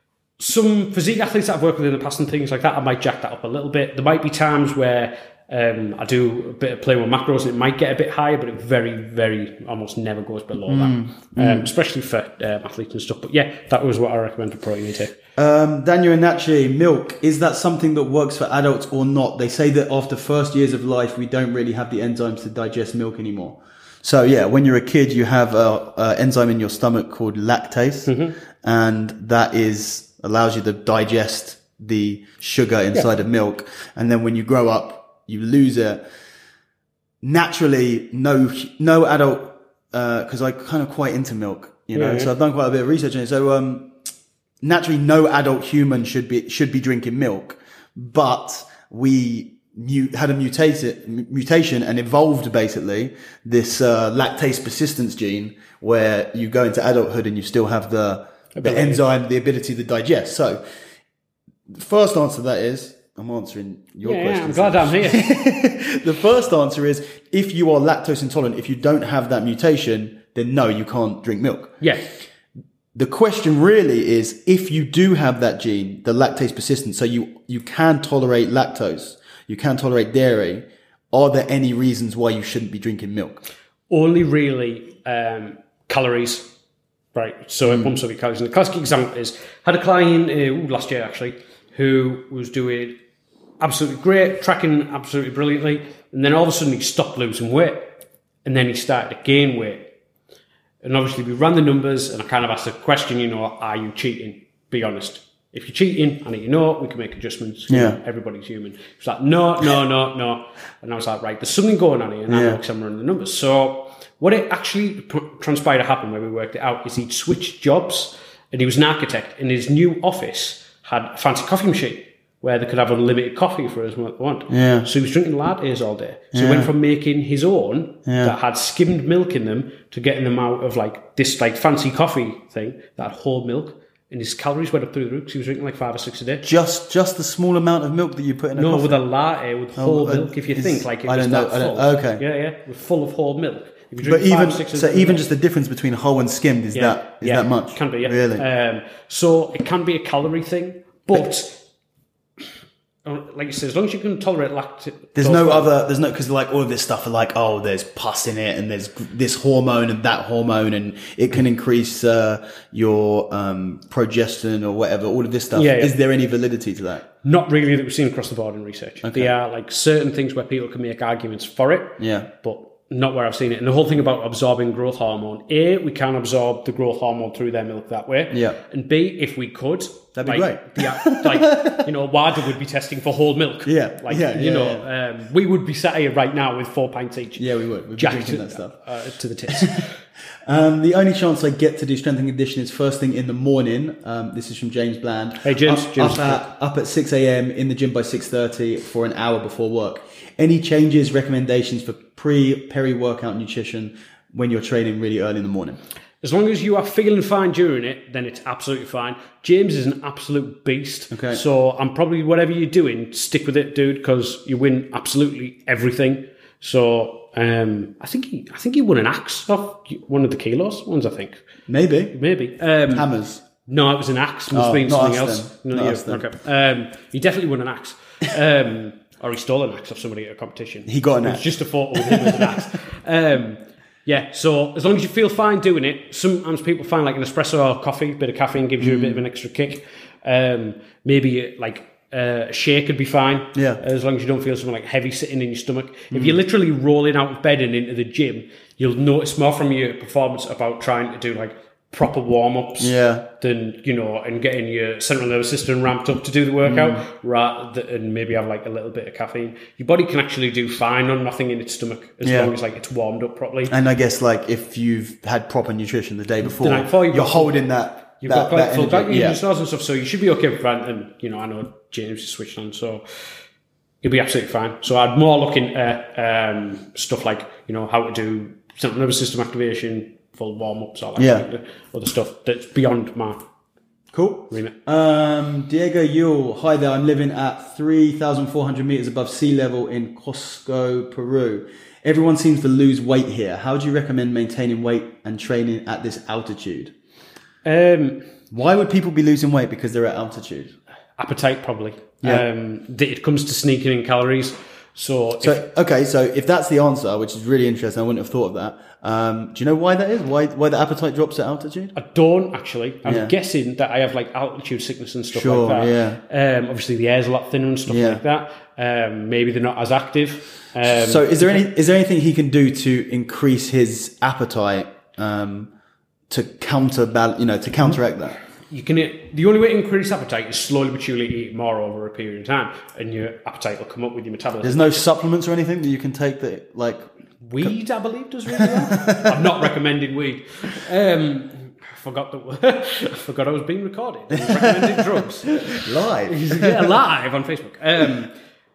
some physique athletes that I've worked with in the past and things like that, I might jack that up a little bit. There might be times where um, I do a bit of playing with macros and it might get a bit higher, but it very, very almost never goes below Mm. that, um, especially for um, athletes and stuff. But yeah, that was what I recommend for protein intake. Um, Daniel Inachi, milk, is that something that works for adults or not? They say that after first years of life, we don't really have the enzymes to digest milk anymore. So yeah, when you're a kid, you have a, a enzyme in your stomach called lactase, Mm-hmm. and that is allows you to digest the sugar inside of milk. And then when you grow up, you lose it. Naturally, no no adult, because uh, I'm kind of quite into milk, you know, Yeah, yeah. so I've done quite a bit of research on it. So um, naturally, no adult human should be should be drinking milk, but we mu- had a mutated mutation and evolved basically this uh, lactase persistence gene, where you go into adulthood and you still have the the Ability. enzyme, the ability to digest. So, the first answer to that is. I'm answering your Yeah, yeah, question. I'm glad I'm here. The first answer is if you are lactose intolerant, if you don't have that mutation, then no, you can't drink milk. Yeah. The question really is if you do have that gene, the lactase persistent, so you, you can tolerate lactose, you can tolerate dairy, are there any reasons why you shouldn't be drinking milk? Only really um, calories, right? So it pumps up your calories. And the classic example is, had a client uh, last year actually, who was doing absolutely great, tracking absolutely brilliantly, and then all of a sudden he stopped losing weight, and then he started to gain weight. And obviously we ran the numbers, and I kind of asked the question, you know, are you cheating? Be honest. If you're cheating, and you know, we can make adjustments. You Yeah. know, everybody's human. He was like, no, no, no, no. And I was like, right, there's something going on here, and I Yeah. know because I'm running the numbers. So what it actually pr- transpired to happen when we worked it out is he'd switched jobs, and he was an architect, and his new office had a fancy coffee machine where they could have unlimited coffee for as much as they want. Yeah. So he was drinking lattes all day. So he went from making his own Yeah. that had skimmed milk in them to getting them out of like this like fancy coffee thing that had whole milk. and his calories went up through the roof because he was drinking like five or six a day. Just just the small amount of milk that you put in a No, coffee? with a latte, with whole uh, milk, if you is- think, like it I was don't know, that I full. don't- okay. Yeah, yeah, with full of whole milk. If you But drink five even or six so, a day- even just the difference between whole and skimmed is that is yeah, that much? Can be, yeah. Really? Um, so it can be a calorie thing, but like you said, as long as you can tolerate lactose. There's no other, there's no, because like all of this stuff are like, oh, there's pus in it and there's this hormone and that hormone and it can increase uh, your um, progestin or whatever, all of this stuff. Yeah, yeah. Is there any validity to that? Not really that we've seen across the board in research. Okay. There are like certain things where people can make arguments for it, Yeah. but not where I've seen it. And the whole thing about absorbing growth hormone, A, we can absorb the growth hormone through their milk that way. Yeah. And B, if we could, That'd be like, Yeah, like, you know, WADA would be testing for whole milk. Yeah. Like, Yeah, you yeah, know, Um, we would be sat here right now with four pints each. Yeah, we would. We'd be jacked drinking to, that stuff. Uh, to the tits. Um, the only chance I get to do strength and conditioning is first thing in the morning. Um, this is from James Bland. Hey, James. Up, James. up at, up at six a.m. in the gym by six thirty for an hour before work. Any changes, recommendations for pre, peri-workout nutrition when you're training really early in the morning? As long as you are feeling fine during it, then it's absolutely fine. James is an absolute beast. Okay. So I'm probably, whatever you're doing, stick with it, dude, because you win absolutely everything. So um, I think he, I think he won an axe off one of the kilos ones, I think. Maybe. Maybe. Um, Hammers. No, it was an axe. Must Oh, have been not something us else. then. No, Not yeah, us then. okay. Um, he definitely won an axe. Um, or he stole an axe off somebody at a competition. He got an It axe. was just a photo with him with an axe. Um, yeah, so as long as you feel fine doing it, sometimes people find like an espresso or coffee, a bit of caffeine gives you a bit of an extra kick. Um, maybe like uh, a shake could be fine. Yeah. As long as you don't feel something like heavy sitting in your stomach. If you're literally rolling out of bed and into the gym, you'll notice more from your performance about trying to do like proper warm-ups Yeah. than, you know, and getting your central nervous system ramped up to do the workout, Mm. rather than, and maybe have like a little bit of caffeine. Your body can actually do fine on nothing in its stomach as Yeah. long as like it's warmed up properly. And I guess like if you've had proper nutrition the day before, night before, you've you're got- holding that. You've that, got like that full energy. glycogen Yeah. stores and stuff, so you should be okay with that. And you know, I know James is switched on, so you'll be absolutely fine. So I'd more looking at um, stuff like, you know, how to do central nervous system activation, full warm ups, all that Yeah. kind of other stuff that's beyond my Cool. remit. Um, Diego Yule, hi there. I'm living at three thousand four hundred meters above sea level in Cusco, Peru. Everyone seems to lose weight here. How do you recommend maintaining weight and training at this altitude? Um, Why would people be losing weight because they're at altitude? appetite, probably. Yeah. Um, th- it comes to sneaking in calories. So, So, if, okay, so if that's the answer, which is really interesting, I wouldn't have thought of that. Um, do you know why that is? Why why the appetite drops at altitude? I don't actually. I'm Yeah. guessing that I have like altitude sickness and stuff Sure, like that. yeah. Um, obviously, the air's a lot thinner and stuff Yeah. like that. Um, maybe they're not as active. Um, So is there any is there anything he can do to increase his appetite um, to counter you know to counteract that? you can. The only way to increase appetite is slowly but surely eat more over a period of time, and your appetite will come up with your metabolism. There's no supplements or anything that you can take that like Weed, I believe, does really well. I'm not recommending weed. Um, I forgot that. I forgot I was being recorded. I was recommending drugs. live. Yeah, live on Facebook. Um,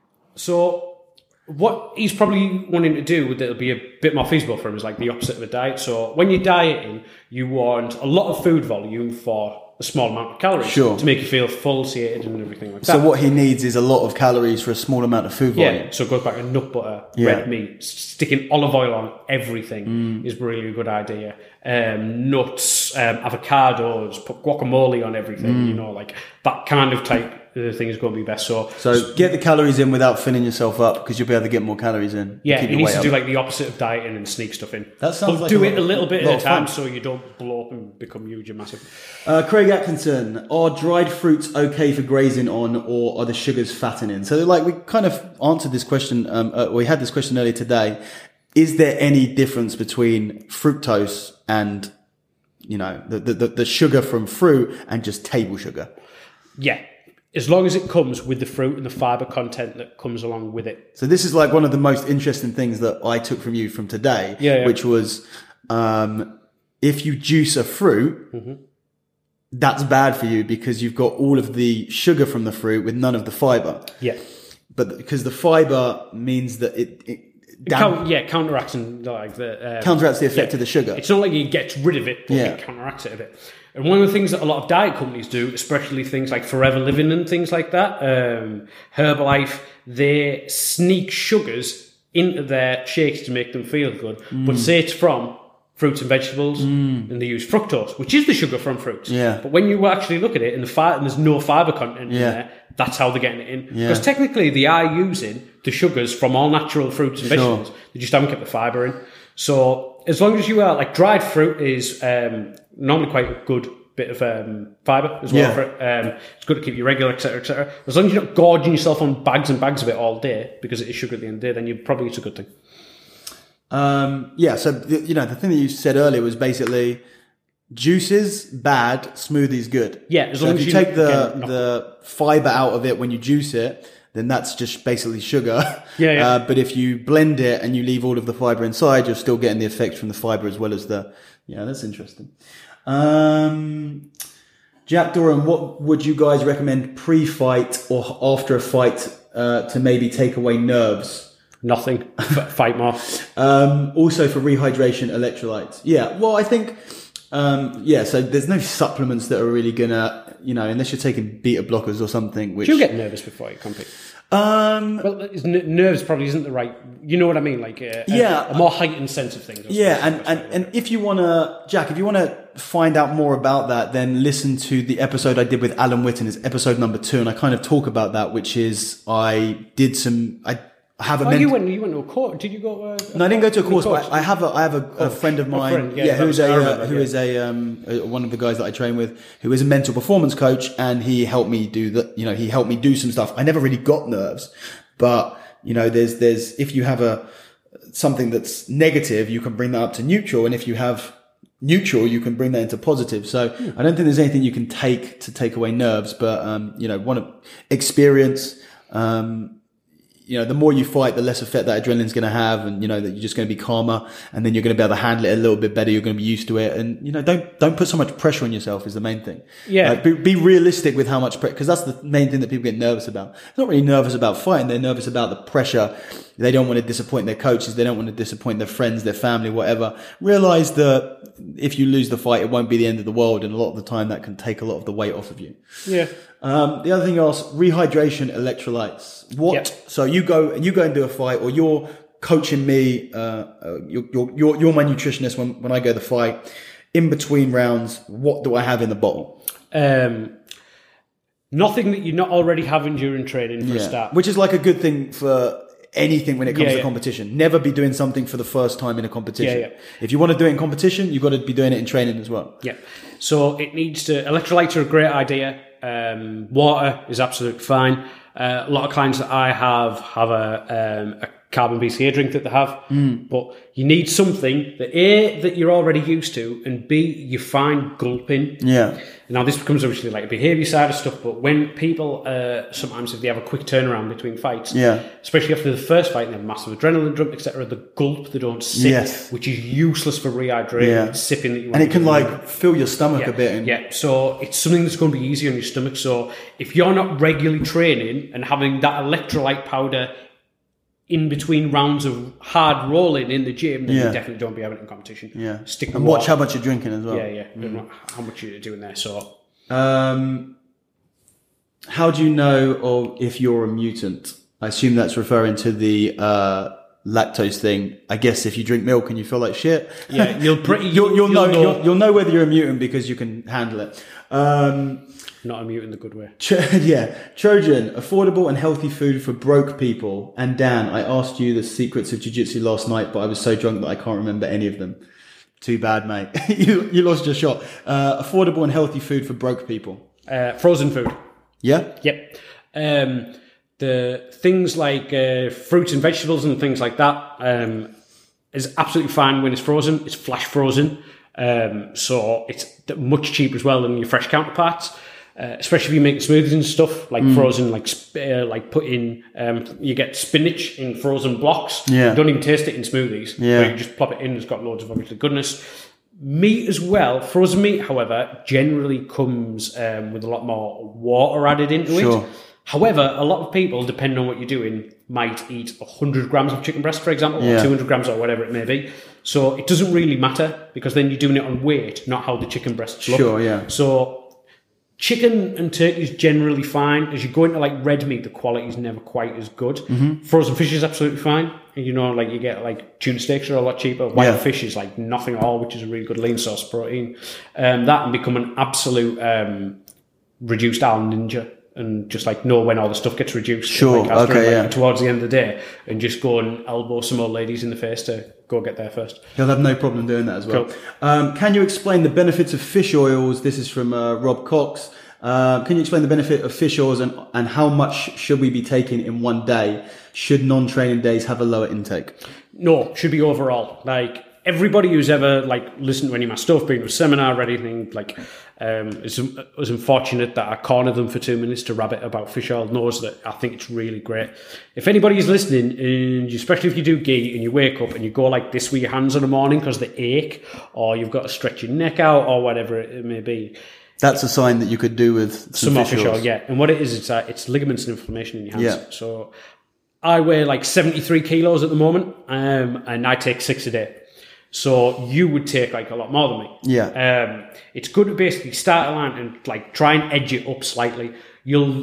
so what he's probably wanting to do that'll be a bit more feasible for him is like the opposite of a diet. So when you're dieting, you want a lot of food volume for a small amount of calories Sure. to make you feel full, satiated and everything like So that. what he needs is a lot of calories for a small amount of food volume. Yeah, so it goes back to nut butter, Yeah. red meat, s- sticking olive oil on everything Mm. is really a good idea. Um, nuts, um, avocados, put guacamole on everything, Mm. you know, like that kind of type of thing is going to be best. So, So get the calories in without filling yourself up because you'll be able to get more calories in. yeah, keep he your needs weight to do up. like the opposite of dieting and sneak stuff in. That sounds but like do a it a lot- little bit lot at a of time fun. so you don't blow up and become huge and massive. Uh, Craig Atkinson, are dried fruits okay for grazing on, or are the sugars fattening? So, like, we kind of answered this question. Um, uh, we had this question earlier today. Is there any difference between fructose and, you know, the the, the sugar from fruit and just table sugar? Yeah, as long as it comes with the fruit and the fibre content that comes along with it. So this is like one of the most interesting things that I took from you from today, Yeah, yeah. which was um, if you juice a fruit, Mm-hmm. that's bad for you because you've got all of the sugar from the fruit with none of the fibre. Yeah. But because the fibre means that it, it It count, yeah, counteracts and like the um, counteracts the effect yeah, of the sugar. It's not like it gets rid of it, but Yeah. it counteracts it a bit. And one of the things that a lot of diet companies do, especially things like Forever Living and things like that, um, Herbalife, they sneak sugars into their shakes to make them feel good, Mm. but say it's from fruits and vegetables, and they use fructose, which is the sugar from fruits. Yeah. But when you actually look at it, and the fi- and there's no fiber content in Yeah. there, that's how they're getting it in. Yeah. Because technically, they are using the sugars from all natural fruits and Sure. vegetables. They just haven't kept the fiber in. So as long as you are like dried fruit is um, normally quite a good bit of um, fiber as well Yeah. for it. Um, it's good to keep you regular, et cetera, et cetera. As long as you're not gorging yourself on bags and bags of it all day because it is sugar at the end of the day, then you probably it's a good thing. Um, yeah, so the, you know the thing that you said earlier was basically juices bad, smoothies good. Yeah, as so long if as you you take the again, not- the fiber out of it when you juice it, then that's just basically sugar. Yeah, yeah. Uh, but if you blend it and you leave all of the fiber inside, you're still getting the effect from the fiber as well as the. Yeah, that's interesting. Um, Jack Doran, what would you guys recommend pre-fight or after a fight uh, to maybe take away nerves? Nothing. F- fight more. Um, also for rehydration, electrolytes. Yeah, well, I think, um, yeah, so there's no supplements that are really gonna, you know, unless you're taking beta blockers or something, which. Do you get nervous before you compete? Um, Well, it's n- nerves probably isn't the right. You know what I mean? Like a, a- Yeah. a more heightened sense of things. I yeah, suppose. and, That's and, right. and if you wanna, Jack, if you wanna find out more about that, then listen to the episode I did with Alan Whitten. It's episode number two, and I kind of talk about that, which is I did some, I have a Oh, ment- you went. You went to a course. Did you go? To a, a No, I didn't go to a course, course? but I I have a I have a, a friend of mine, friend, yeah, yeah, that who's was- I a remember, uh, who yeah. is a um uh, one of the guys that I train with, who is a mental performance coach, and he helped me do the you know he helped me do some stuff. I never really got nerves, but you know there's there's if you have a something that's negative, you can bring that up to neutral, and if you have neutral, you can bring that into positive. So Hmm. I don't think there's anything you can take to take away nerves, but um you know want to experience um. You know, the more you fight, the less effect that adrenaline's going to have, and you know that you're just going to be calmer, and then you're going to be able to handle it a little bit better. You're going to be used to it, and you know, don't don't put so much pressure on yourself is the main thing. Yeah. Uh, be, be realistic with how much pressure, because that's the main thing that people get nervous about. They're not really nervous about fighting; they're nervous about the pressure. They don't want to disappoint their coaches. They don't want to disappoint their friends, their family, whatever. Realize that if you lose the fight, it won't be the end of the world, and a lot of the time that can take a lot of the weight off of you. Yeah. Um, the other thing else, rehydration, electrolytes. What? Yep. So you go, you go and do a fight, or you're coaching me. Uh, uh, you're, you're, you're, you're my nutritionist when, when I go to the fight. In between rounds, what do I have in the bottle? Um, nothing that you're not already having during training for a start. Which is like a good thing for anything when it comes Yeah, to yeah. competition. Never be doing something for the first time in a competition. Yeah, yeah. If you want to do it in competition, you've got to be doing it in training as well. Yeah. So it needs to. Electrolytes are a great idea. Um, water is absolutely fine. Uh, a lot of clients that I have have a, um, a carbon B C A drink that they have, Mm. but you need something that A, that you're already used to, and B, you find gulping. Yeah. Now this becomes obviously like a behaviour side of stuff, but when people uh, sometimes if they have a quick turnaround between fights, Yeah. especially after the first fight and they have massive adrenaline dump, et cetera, the gulp they don't sip, Yes. which is useless for rehydrating, Yeah. sipping that you want And it to can do. like fill your stomach Yeah, a bit. And, yeah, so it's something that's going to be easy on your stomach. So if you're not regularly training and having that electrolyte powder in between rounds of hard rolling in the gym, then Yeah. you definitely don't be having it in competition. yeah. Stick with And watch water. how much you're drinking as well. Yeah, yeah. Don't know how much you're doing there. So Um, how do you know or if you're a mutant? I assume that's referring to the uh, lactose thing. I guess if you drink milk and you feel like shit, yeah, you'll pretty you'll, you'll, know, know You'll, you'll know whether you're a mutant because you can handle it. Um, not a mute in the good way. Tro- yeah, Trojan, affordable and healthy food for broke people. And Dan, I asked you the secrets of jiu-jitsu last night, but I was so drunk that I can't remember any of them. Too bad, mate. you, you lost your shot. Uh, affordable and healthy food for broke people. Uh, frozen food. Yeah? Yep. Um, the things like uh, fruits and vegetables and things like that um, is absolutely fine when it's frozen. It's flash frozen. Um, so it's much cheaper as well than your fresh counterparts. Uh, especially if you make smoothies and stuff like mm. frozen, like uh, like put in, um, you get spinach in frozen blocks. Yeah. You don't even taste it in smoothies. Yeah. So you just plop it in. It's got loads of obviously goodness. Meat as well. Frozen meat, however, generally comes um, with a lot more water added into Sure. it. However, a lot of people, depending on what you're doing, might eat one hundred grams of chicken breast, for example, Yeah. or two hundred grams or whatever it may be. So it doesn't really matter because then you're doing it on weight, not how the chicken breasts look. Sure, yeah. So chicken and turkey is generally fine. As you go into like red meat, the quality is never quite as good. Mm-hmm. Frozen fish is absolutely fine. You know, like you get like tuna steaks are a lot cheaper. Wild Yeah. fish is like nothing at all, which is a really good lean source of protein. Um, that can become an absolute um, reduced Al ninja. And just like know when all the stuff gets reduced. Sure, like after, okay, like, yeah. towards the end of the day, and just go and elbow some old ladies in the face to go get there first. He'll have no problem doing that as well. Cool. Um, can you explain the benefits of fish oils? This is from uh, Rob Cox. Uh, can you explain the benefit of fish oils and, and how much should we be taking in one day? Should non-training days have a lower intake? No, should be overall. Like everybody who's ever like listened to any of my stuff, been to a seminar or anything, like um, is was unfortunate that I cornered them for two minutes to rabbit about fish oil knows that I think it's really great. If anybody is listening, and especially if you do gi and you wake up and you go like this with your hands in the morning because they ache, or you've got to stretch your neck out, or whatever it may be. That's a sign that you could do with some, Some more fish fish oil, oils. yeah. And what it is, it's uh, it's ligaments and inflammation in your hands. Yeah. So I weigh like seventy-three kilos at the moment, um, and I take six a day. So you would take like a lot more than me. Yeah. Um, it's good to basically start a line and like try and edge it up slightly. You'll.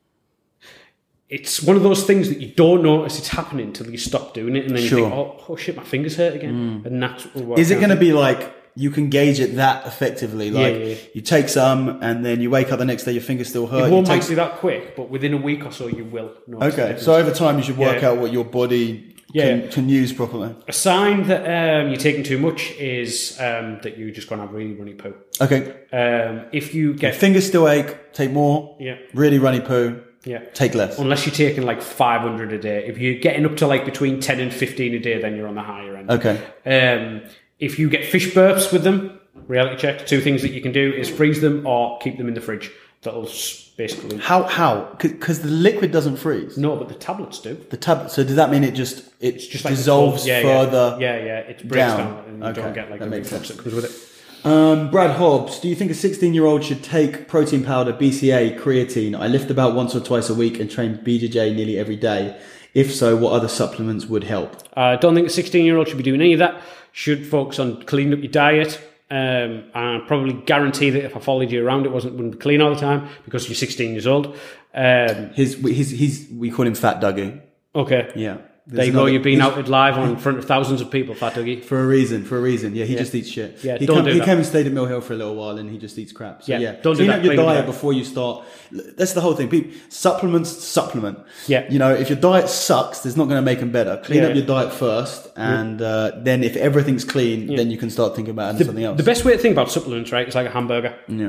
It's one of those things that you don't notice it's happening until you stop doing it, and then Sure. you think, "Oh, oh shit, my fingers hurt again." And that's what Is it kind going to of- be like you can gauge it that effectively? Like yeah, yeah. you take some and then you wake up the next day, your fingers still hurt. It You won't take might be that quick, but within a week or so, you will. notice the Okay, difference. so over time you should work Yeah. out what your body Yeah. can, can use properly. A sign that um, you're taking too much is um, that you're just going to have really runny poo. Okay, Um, if you get fingers still ache, take more. yeah Really runny poo, yeah, take less. unless you're taking like five hundred a day. If you're getting up to like between ten and fifteen a day, then you're on the higher end. Okay, Um, if you get fish burps with them, reality check. Two things that you can do is freeze them or keep them in the fridge. That'll s- basically how how because the liquid doesn't freeze. no, but the tablets do. The tablet. So does that mean it just it It's just like dissolves the, yeah, further? Yeah, yeah, yeah. It breaks down. down, and you Okay, don't get like that the makes reflux sense. that comes with it. Um, Brad Hobbs, do you think a sixteen-year-old should take protein powder, B C A, creatine? I lift about once or twice a week and train B J J nearly every day. If so, what other supplements would help? I uh, don't think a sixteen-year-old should be doing any of that. Should focus on cleaning up your diet. Um, and probably guarantee that if I followed you around, it wasn't wouldn't be clean all the time because you're sixteen years old. Um, His, his, he's, we call him Fat Dougie. okay, Yeah. there you go. You're being outed live on in front of thousands of people, Fat Dougie. For a reason, for a reason. Yeah, he just eats shit. Yeah, he don't come, do He that. came and stayed at Mill Hill for a little while and he just eats crap. So Yeah, yeah, don't do clean that, up your clean up your diet diet. before you start. That's the whole thing. People, supplements, supplement. Yeah. You know, if your diet sucks, it's not going to make them better. Clean Yeah. up your diet first, and uh, then if everything's clean, then you can start thinking about adding something else. The best way to think about supplements, right, is like a hamburger. yeah.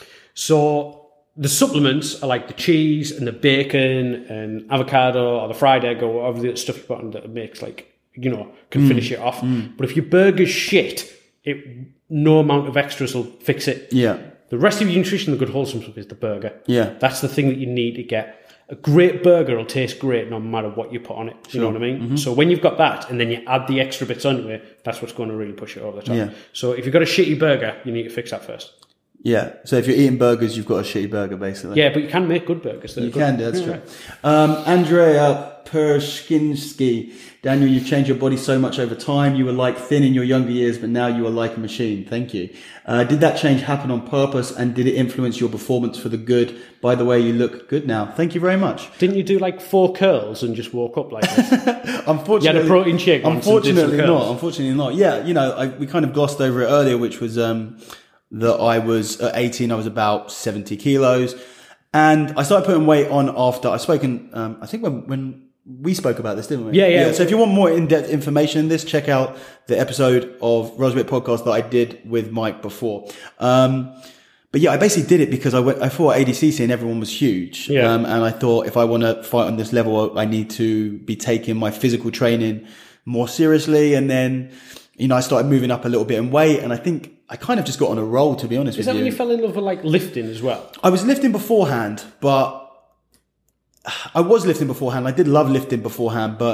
So the supplements are like the cheese and the bacon and avocado or the fried egg or whatever the stuff you put on that makes like, you know, can finish it off. But if your burger's shit, it no amount of extras will fix it. Yeah. The rest of your nutrition, the good wholesome stuff, is the burger. Yeah. That's the thing that you need to get. A great burger will taste great no matter what you put on it. You know what I mean? So when you've got that and then you add the extra bits onto it, that's what's going to really push it over the top. Yeah. So if you've got a shitty burger, you need to fix that first. Yeah. So if you're eating burgers, you've got a shitty burger, basically. Yeah, but you can make good burgers. that are You good. can do, that's Yeah. true. Um, Andrea Pershkinsky. Daniel, you've changed your body so much over time. You were like thin in your younger years, but now you are like a machine. Thank you. Uh, did that change happen on purpose, and did it influence your performance for the good? By the way, you look good now. Thank you very much. Didn't you do like four curls and just woke up like this? Unfortunately, You had a protein shake once and did some Unfortunately curls. not. Unfortunately not. Yeah, you know, I, we kind of glossed over it earlier, which was um, that I was at eighteen. I was about seventy kilos, and I started putting weight on after I've spoken. Um, I think when when we spoke about this, didn't we? Yeah, yeah. So if you want more in-depth information on this, check out the episode of Rosebit Podcast that I did with Mike before. Um, but yeah, I basically did it because I went, I fought at A D C C and everyone was huge. Yeah. Um, and I thought if I want to fight on this level, I need to be taking my physical training more seriously. And then, you know, I started moving up a little bit in weight, and I think I kind of just got on a roll, to be honest Is with that you. when you fell in love with like lifting as well? I was lifting beforehand, but I was lifting beforehand. I did love lifting beforehand, but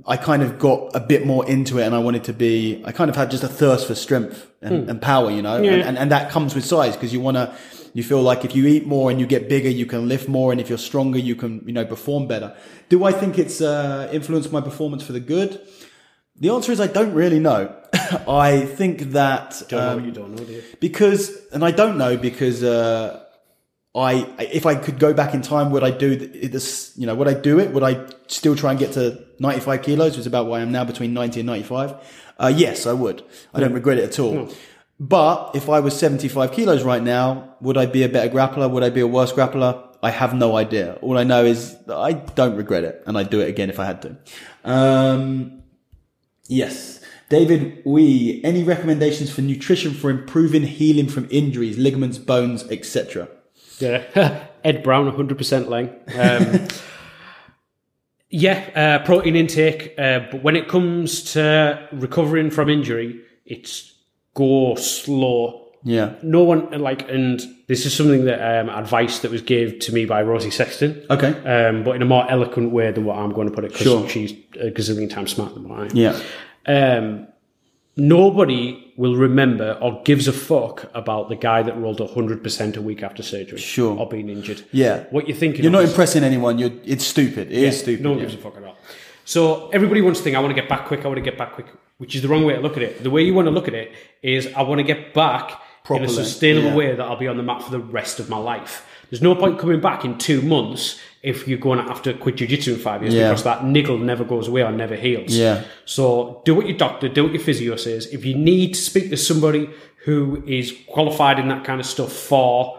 I kind of got a bit more into it, and I wanted to be. I kind of had just a thirst for strength and, mm. and power, you know, yeah. and, and and that comes with size because you want to. You feel like if you eat more and you get bigger, you can lift more, and if you're stronger, you can, you know, perform better. Do I think it's uh, influenced my performance for the good? The answer is I don't really know. I think that don't know um, what you don't know, do you? Because, and I don't know because uh, I, if I could go back in time, would I do this? You know, would I do it? Would I still try and get to ninety-five kilos, which is about where I am now, between ninety and ninety-five? Uh, yes, I would. I don't regret it at all. No. But if I was seventy-five kilos right now, would I be a better grappler? Would I be a worse grappler? I have no idea. All I know is that I don't regret it, and I'd do it again if I had to. Um, yes. David Wee, any recommendations for nutrition for improving healing from injuries, ligaments, bones, et cetera? Yeah. Ed Brown, one hundred percent Lang. Um, yeah, uh, protein intake. Uh, but when it comes to recovering from injury, it's go slow. Yeah. No one, like, and this is something that, um, advice that was given to me by Rosie Sexton. Okay. Um, but in a more eloquent way than what I'm going to put it, because sure. she's a gazillion times smarter than I am. Yeah. Um, nobody will remember or gives a fuck about the guy that rolled one hundred percent a week after surgery. Sure. Or being injured. Yeah. What you're thinking You're not is, impressing anyone. You're, it's stupid. It yeah, is stupid. No one yeah. gives a fuck at all. So everybody wants to think, I want to get back quick, I want to get back quick, which is the wrong way to look at it. The way you want to look at it is, I want to get back Properly. in a sustainable yeah. way that I'll be on the mat for the rest of my life. There's no point coming back in two months if you're going to have to quit jiu-jitsu in five years yeah. because that niggle never goes away or never heals. Yeah. So do what your doctor, do what your physio says. If you need to speak to somebody who is qualified in that kind of stuff for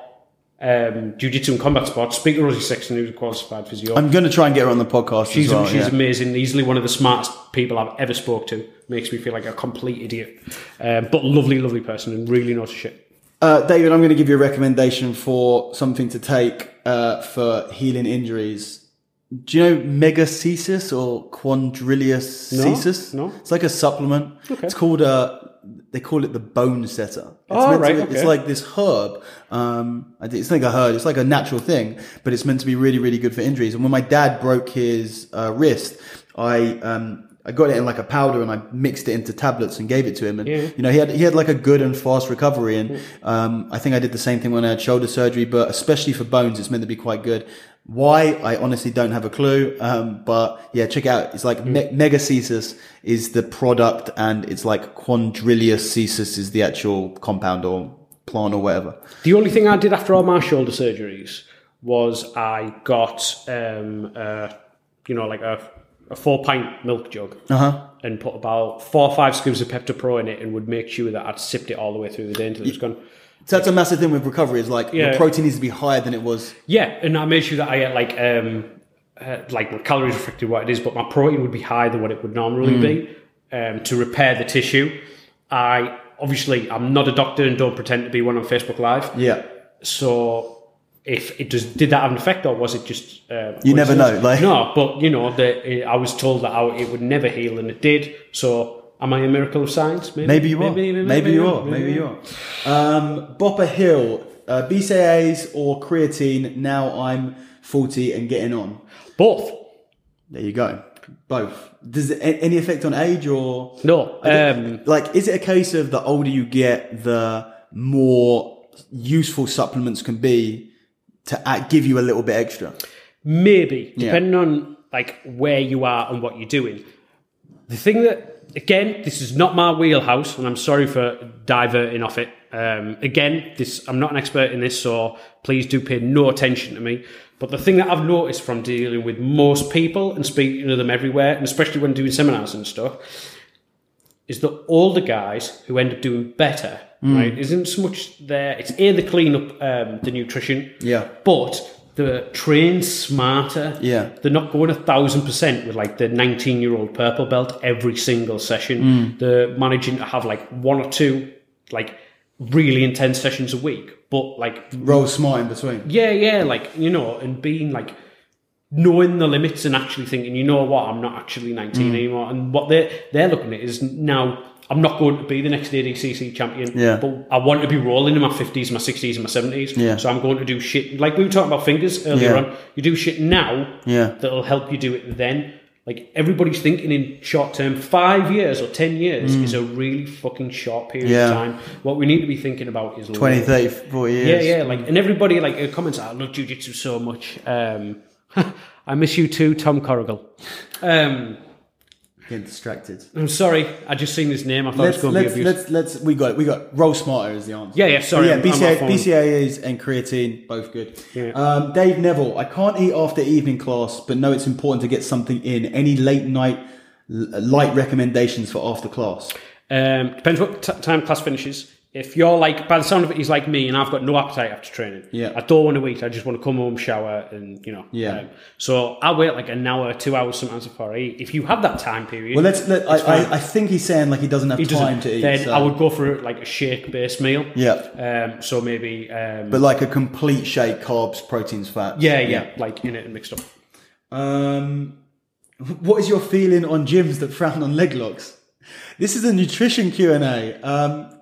um, jiu-jitsu and combat sports, speak to Rosie Sexton, who's a qualified physio. I'm going to try and get her on the podcast she's as well. She's yeah. amazing. Easily one of the smartest people I've ever spoke to. Makes me feel like a complete idiot. Um, but lovely, lovely person and really knows shit. Uh, David, I'm going to give you a recommendation for something to take uh, for healing injuries. Do you know megacesis or quadrilocesis? No, no. It's like a supplement. Okay. It's called uh they call it the bone setter. It's oh, meant right. to be, okay. It's like this herb. Um, it's like a herb. It's like a natural thing, but it's meant to be really, really good for injuries. And when my dad broke his uh, wrist, I um, I got it in like a powder and I mixed it into tablets and gave it to him. And, yeah. you know, he had, he had like a good and fast recovery. And, um, I think I did the same thing when I had shoulder surgery, but especially for bones, it's meant to be quite good. Why? I honestly don't have a clue. Um, but yeah, check it out. It's like mm. me- megacesis is the product and it's like quadrilocesis is the actual compound or plant or whatever. The only thing I did after all my shoulder surgeries was I got, um, uh, you know, like a, a four pint milk jug uh-huh. and put about four or five scoops of Pepto Pro in it and would make sure that I'd sipped it all the way through the day until it was gone. So that's a massive thing with recovery is like yeah. your protein needs to be higher than it was. Yeah, and I made sure that I ate like um uh, like my calories reflected what it is, but my protein would be higher than what it would normally mm. be um, to repair the tissue. I obviously I'm not a doctor and don't pretend to be one on Facebook Live. Yeah. So if it just did that have an effect, or was it just uh, you never know? Like no, but you know that I was told that I, it would never heal, and it did. So am I a miracle of science? Maybe, maybe you are. Maybe, maybe, maybe, maybe you are. Maybe, maybe you are. Um, Bopper Hill, uh, B C A As or creatine? Now I'm forty and getting on. Both. There you go. Both. Does it any effect on age or no? Um, like, is it a case of the older you get, the more useful supplements can be to act, give you a little bit extra? Maybe, yeah. depending on like where you are and what you're doing. The thing that, again, this is not my wheelhouse, and I'm sorry for diverting off it. Um, again, this I'm not an expert in this, so please do pay no attention to me. But the thing that I've noticed from dealing with most people and speaking to them everywhere, and especially when doing seminars and stuff, is the older guys who end up doing better, mm. right? Isn't so much there. It's A, the clean up um, the nutrition, yeah, but they're trained smarter. Yeah, they're not going a thousand percent with like the nineteen-year-old purple belt every single session. Mm. They're managing to have like one or two like really intense sessions a week, but like roll smart in between. Yeah, yeah, like you know, and being like knowing the limits and actually thinking, you know what, I'm not actually nineteen mm. anymore. And what they're they're looking at is now I'm not going to be the next A D C C champion, yeah. but I want to be rolling in my fifties, my sixties, and my seventies. Yeah. So I'm going to do shit like we were talking about fingers earlier yeah. on. You do shit now yeah. that'll help you do it then. Like, everybody's thinking in short term. Five years or ten years mm. is a really fucking short period yeah. of time. What we need to be thinking about is... twenty, thirty, forty years. Yeah, yeah. Like, and everybody, like, uh, comments, I love jiu-jitsu so much. Um, I miss you too, Tom Corrigal. Um... Getting distracted. I'm sorry, I just seen his name. I thought let's, it was going to be abused. Let's, let's, we got it. We got roll smarter is the answer. Yeah, yeah, sorry. But yeah, B C A, B C A As and creatine, both good. Yeah. Um, Dave Neville, I can't eat after evening class, but know it's important to get something in. Any late night light recommendations for after class? Um, depends what t- time class finishes. If you're like, by the sound of it, he's like me, and I've got no appetite after training. Yeah. I don't want to eat. I just want to come home, shower, and you know. Yeah. Um, so I wait like an hour, two hours sometimes before I eat. If you have that time period, well, let's. Let, I, I, I think he's saying like he doesn't have he time doesn't, to eat. Then so. I would go for like a shake-based meal. Yeah. Um. So maybe. Um, but like a complete shake, carbs, proteins, fats. Yeah, yeah, yeah. Like in it and mixed up. Um, what is your feeling on gyms that frown on leg locks? This is a nutrition Q and A. Um,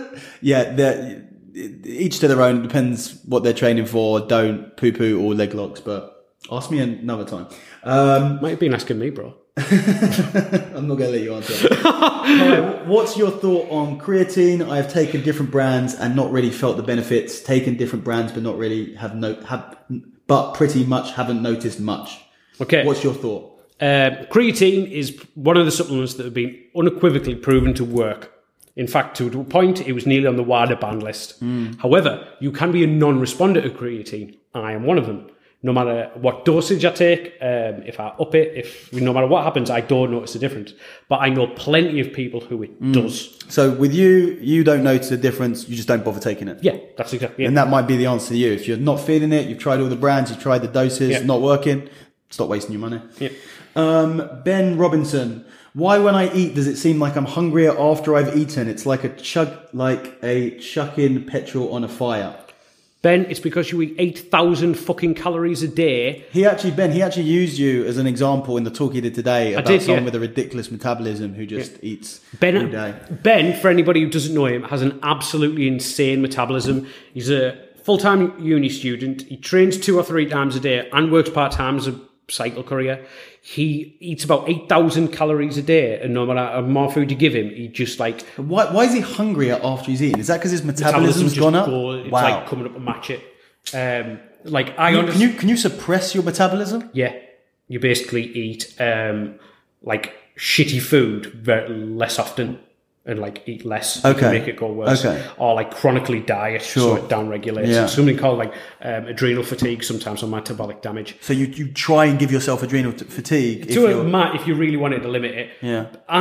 yeah, each to their own. Depends what they're training for. Don't poo-poo or leg locks, but ask me another time. Um, Might have been asking me, bro. I'm not going to let you answer. Right, what's your thought on creatine? I have taken different brands and not really felt the benefits. Taken different brands, but not really have no have, but pretty much haven't noticed much. Okay. What's your thought? Uh, creatine is one of the supplements that have been unequivocally proven to work. In fact, to a point, it was nearly on the WADA ban list. Mm. However, you can be a non-responder to creatine. I am one of them. No matter what dosage I take, um, if I up it, if no matter what happens, I don't notice a difference. But I know plenty of people who it mm. does. So with you, you don't notice a difference. You just don't bother taking it. Yeah, that's exactly it. And that might be the answer to you. If you're not feeling it, you've tried all the brands, you've tried the doses, yeah. not working, stop wasting your money. Yeah. Um, Ben Robinson, why when I eat does it seem like I'm hungrier after I've eaten? It's like a chug, like a chucking petrol on a fire. Ben, it's because you eat eight thousand fucking calories a day. He actually, Ben, he actually used you as an example in the talk he did today about did, someone yeah. with a ridiculous metabolism who just yeah. eats Ben, all day. Ben, for anybody who doesn't know him, has an absolutely insane metabolism. He's a full-time uni student. He trains two or three times a day and works part-time as a cycle courier. He eats about eight thousand calories a day, and no matter more food you give him, he just like... Why, why is he hungrier after he's eaten? Is that because his metabolism's gone up? Go, it's wow. like coming up to match it. Um, like I can, you, understand, can you can you suppress your metabolism? Yeah. You basically eat um, like shitty food very less often. And like eat less, okay. to make it go worse, okay. or like chronically diet, sure. so it downregulates. Yeah. It's something called like um, adrenal fatigue, sometimes, or metabolic damage. So you, you try and give yourself adrenal t- fatigue to if, a, if you really wanted to limit it. Yeah,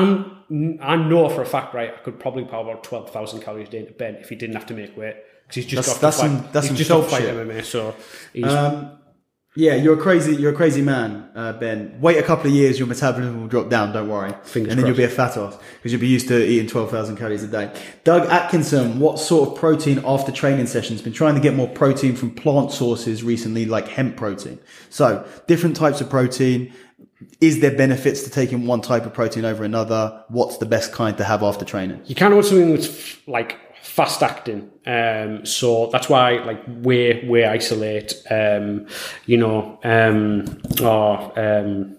and I know for a fact, right, I could probably power about twelve thousand calories a day to Ben if he didn't have to make weight because he's just that's, got that's fight. some that's he's some just got fight shit. M M A. So he's, um, yeah, you're a crazy, you're a crazy man, uh, Ben. Wait a couple of years, your metabolism will drop down. Don't worry, Fingers and then crossed. you'll be a fat ass because you'll be used to eating twelve thousand calories a day. Doug Atkinson, what sort of protein after training sessions? Been trying to get more protein from plant sources recently, like hemp protein. So different types of protein. Is there benefits to taking one type of protein over another? What's the best kind to have after training? You kind of want something that's like fast acting, um, so that's why like whey, whey isolate, um, you know, um, or um,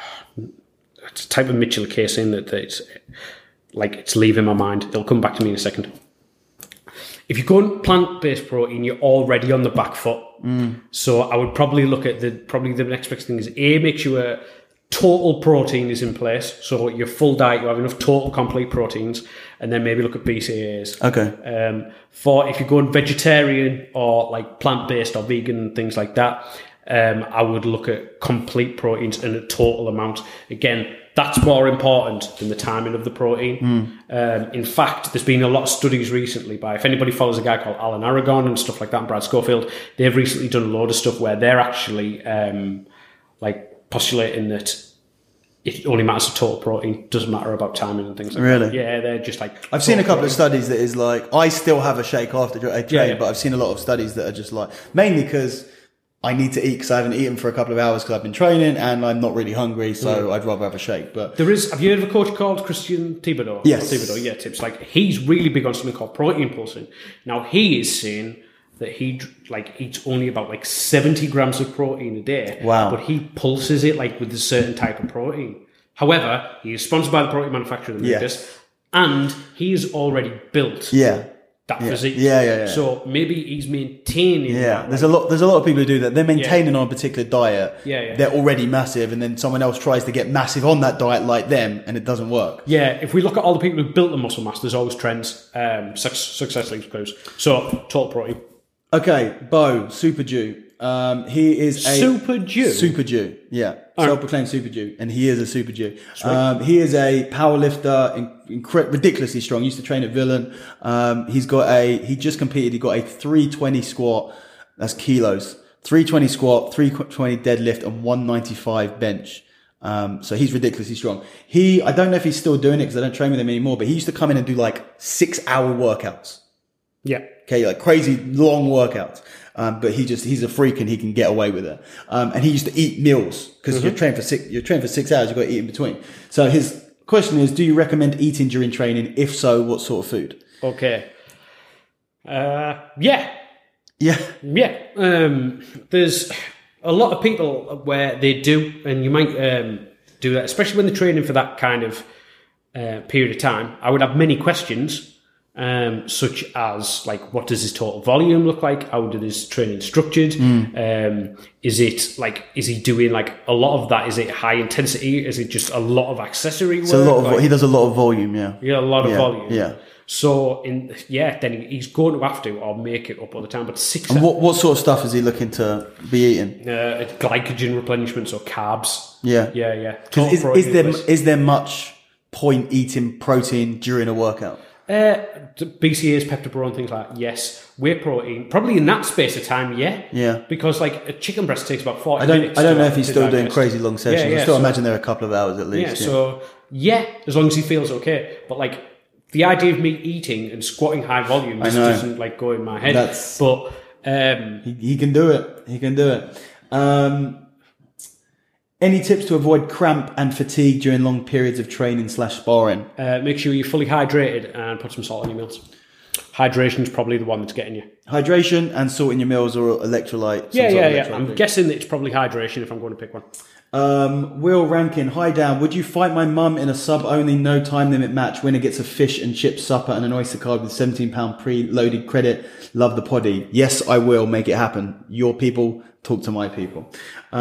it's a type of Mitchell casein that, that it's like it's leaving my mind. It'll come back to me in a second. If you go on plant-based protein, you're already on the back foot. Mm. So I would probably look at the probably the next best thing is A, make sure total protein is in place. So your full diet, you have enough total complete proteins, and then maybe look at B C A As. Okay. Um, for if you're going vegetarian or like plant-based or vegan, things like that, um, I would look at complete proteins and a total amount. Again, that's more important than the timing of the protein. Mm. Um, in fact, there's been a lot of studies recently by, if anybody follows a guy called Alan Aragon and stuff like that, and Brad Schofield, they've recently done a load of stuff where they're actually um, like postulating that it only matters to total protein, doesn't matter about timing and things like really? that. Yeah, they're just like... I've seen a couple protein. of studies that is like, I still have a shake after I train, yeah, yeah. but I've seen a lot of studies that are just like, mainly because I need to eat because I haven't eaten for a couple of hours because I've been training and I'm not really hungry, so mm. I'd rather have a shake. But there is, have you heard of a coach called Christian Thibodeau? Yes. Thibodeau, yeah, tips. Like, he's really big on something called protein pulsing. Now, he is saying that he like eats only about like seventy grams of protein a day. Wow. But he pulses it like with a certain type of protein. However, he is sponsored by the protein manufacturer that made Yeah. this, and he is already built Yeah. that Yeah. physique. Yeah, yeah, yeah. So maybe he's maintaining. Yeah, that, there's like- a lot. There's a lot of people who do that. They're maintaining on a particular diet. Yeah, yeah. They're already massive, and then someone else tries to get massive on that diet like them, and it doesn't work. Yeah, if we look at all the people who built the muscle mass, there's always trends. Um, suc- success links clues. So total protein. Okay, Bo, Super Jew. Um, he is a Super Jew? Super Jew, yeah, All right. self-proclaimed Super Jew, and he is a Super Jew. Um, he is a power lifter, in, incre- ridiculously strong. Used to train at Villain. Um, he's got a. He just competed. He got a three twenty squat. That's kilos. three twenty squat, three twenty deadlift, and one ninety-five bench. Um, so he's ridiculously strong. He, I don't know if he's still doing it because I don't train with him anymore. But he used to come in and do like six-hour workouts. Yeah. Okay, like crazy long workouts. Um, but he just, he's a freak and he can get away with it. Um, and he used to eat meals because Mm-hmm. you're trained for six, you're trained for six hours. You've got to eat in between. So his question is, do you recommend eating during training? If so, what sort of food? Okay. Uh, yeah. Yeah. Yeah. Um, there's a lot of people where they do, and you might um, do that, especially when they're training for that kind of uh, period of time. I would have many questions. Um, such as like, what does his total volume look like? How did his training structured? Um, is it like, is he doing like a lot of that? Is it high intensity? Is it just a lot of accessory work? It's a lot of, Like, he does a lot of volume. Yeah. yeah, a lot of Yeah, volume. yeah. So in yeah, then he- he's going to have to or make it up all the time. But six And what, what sort of stuff is he looking to be eating? uh, glycogen replenishment, so carbs. Yeah. Yeah, yeah. Cause is, Total is protein there, plus. is there much point eating protein during a workout? Uh, B C As, peptobron, things like that, yes. Whey protein, probably in that space of time, yeah. Yeah. Because like a chicken breast takes about forty I don't, minutes. I don't to- know if he's to still doing digest. crazy long sessions. Yeah, yeah, I still so- imagine they're a couple of hours at Yeah, least. so yeah, as long as he feels okay. But like the idea of me eating and squatting high volume just know. doesn't like go in my head. That's- But um, He, he can do it. He can do it. Um, any tips to avoid cramp and fatigue during long periods of training slash sparring? uh, make sure you're fully hydrated and put some salt in your meals. Hydration is probably the one that's getting you. Hydration and salt in your meals or electrolyte. some Yeah, sort yeah, of yeah. electrolyte I'm drink. guessing that it's probably hydration if I'm going to pick one. Um, Will Rankin, hi Dan. Would you fight my mum in a sub only no time limit match? Winner gets a fish and chip supper and an oyster card with seventeen pound pre-loaded credit. Love the poddy. Yes, I will make it happen. Your people talk to my people.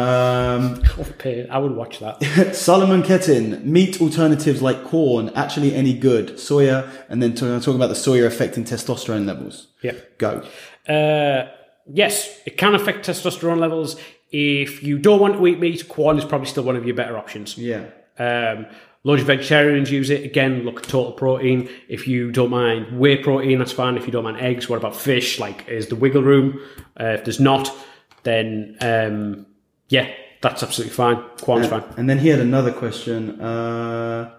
Um, I would watch that. Solomon Kettin, meat alternatives like corn, actually any good? Soya, and then talk, talk about the soya affecting testosterone levels. Yeah. Go. Uh, yes, it can affect testosterone levels. If you don't want to eat meat, corn is probably still one of your better options. Yeah. Um, loads of vegetarians use it. Again, look at total protein. If you don't mind whey protein, that's fine. If you don't mind eggs, what about fish? Like, is the wiggle room? Uh, if there's not, then um, yeah, that's absolutely fine. Corn's And, fine. and then he had another question. Uh,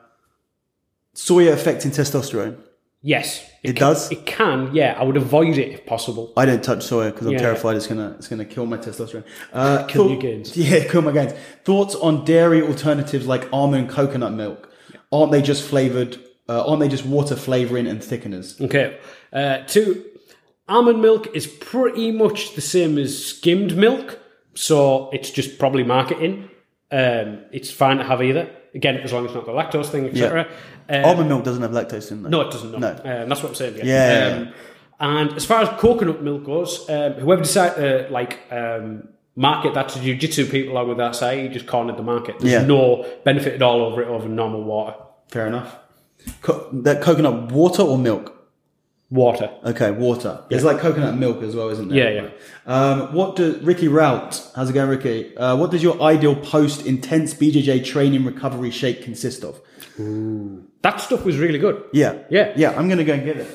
soya affecting testosterone. Yes, It can, does? It can. Yeah, I would avoid it if possible. I don't touch soya because I'm Yeah. terrified it's gonna it's gonna kill my testosterone. Uh, Kill thought- your gains. Yeah, kill my gains. Thoughts on dairy alternatives like almond and coconut milk? Aren't they just flavored? Uh, aren't they just water flavoring and thickeners? Okay. Uh, two, almond milk is pretty much the same as skimmed milk, so it's just probably marketing. Um, it's fine to have either. Again, as long as it's not the lactose thing, et cetera. Um, Almond milk doesn't have lactose in there. No, it doesn't. No, No. Um, that's what I'm saying. Yeah, yeah, Um, and as far as coconut milk goes, um, whoever decided to like um, market that to jiu-jitsu people along with that side, you just cornered the market. There's Yeah. no benefit at all over it over normal water. Fair enough. Co- that coconut water or milk? Water. Okay, water. There's like coconut milk as well, isn't there? Yeah, yeah. Um, what do Ricky Rout? How's it going, Ricky? Uh, what does your ideal post-intense B J J training recovery shake consist of? That stuff was really good. Yeah, Yeah. yeah. I'm gonna go and get it.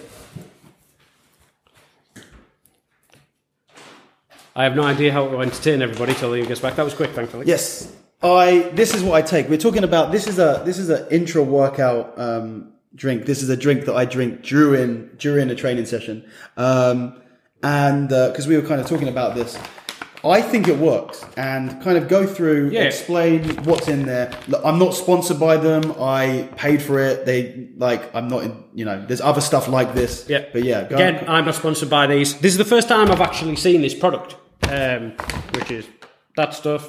I have no idea how to entertain everybody till he gets back. That was quick, thankfully. Yes, I. This is what I take. We're talking about. This is a. This is an intra workout um, drink. This is a drink that I drink during during a training session, um, and because we were kind of talking about this, I think it works, and kind of go through, Yeah. explain what's in there. Look, I'm not sponsored by them. I paid for it. They like I'm not in. You know, there's other stuff like this. Yeah. But yeah, go Again, on. I'm not sponsored by these. This is the first time I've actually seen this product, um, which is that stuff.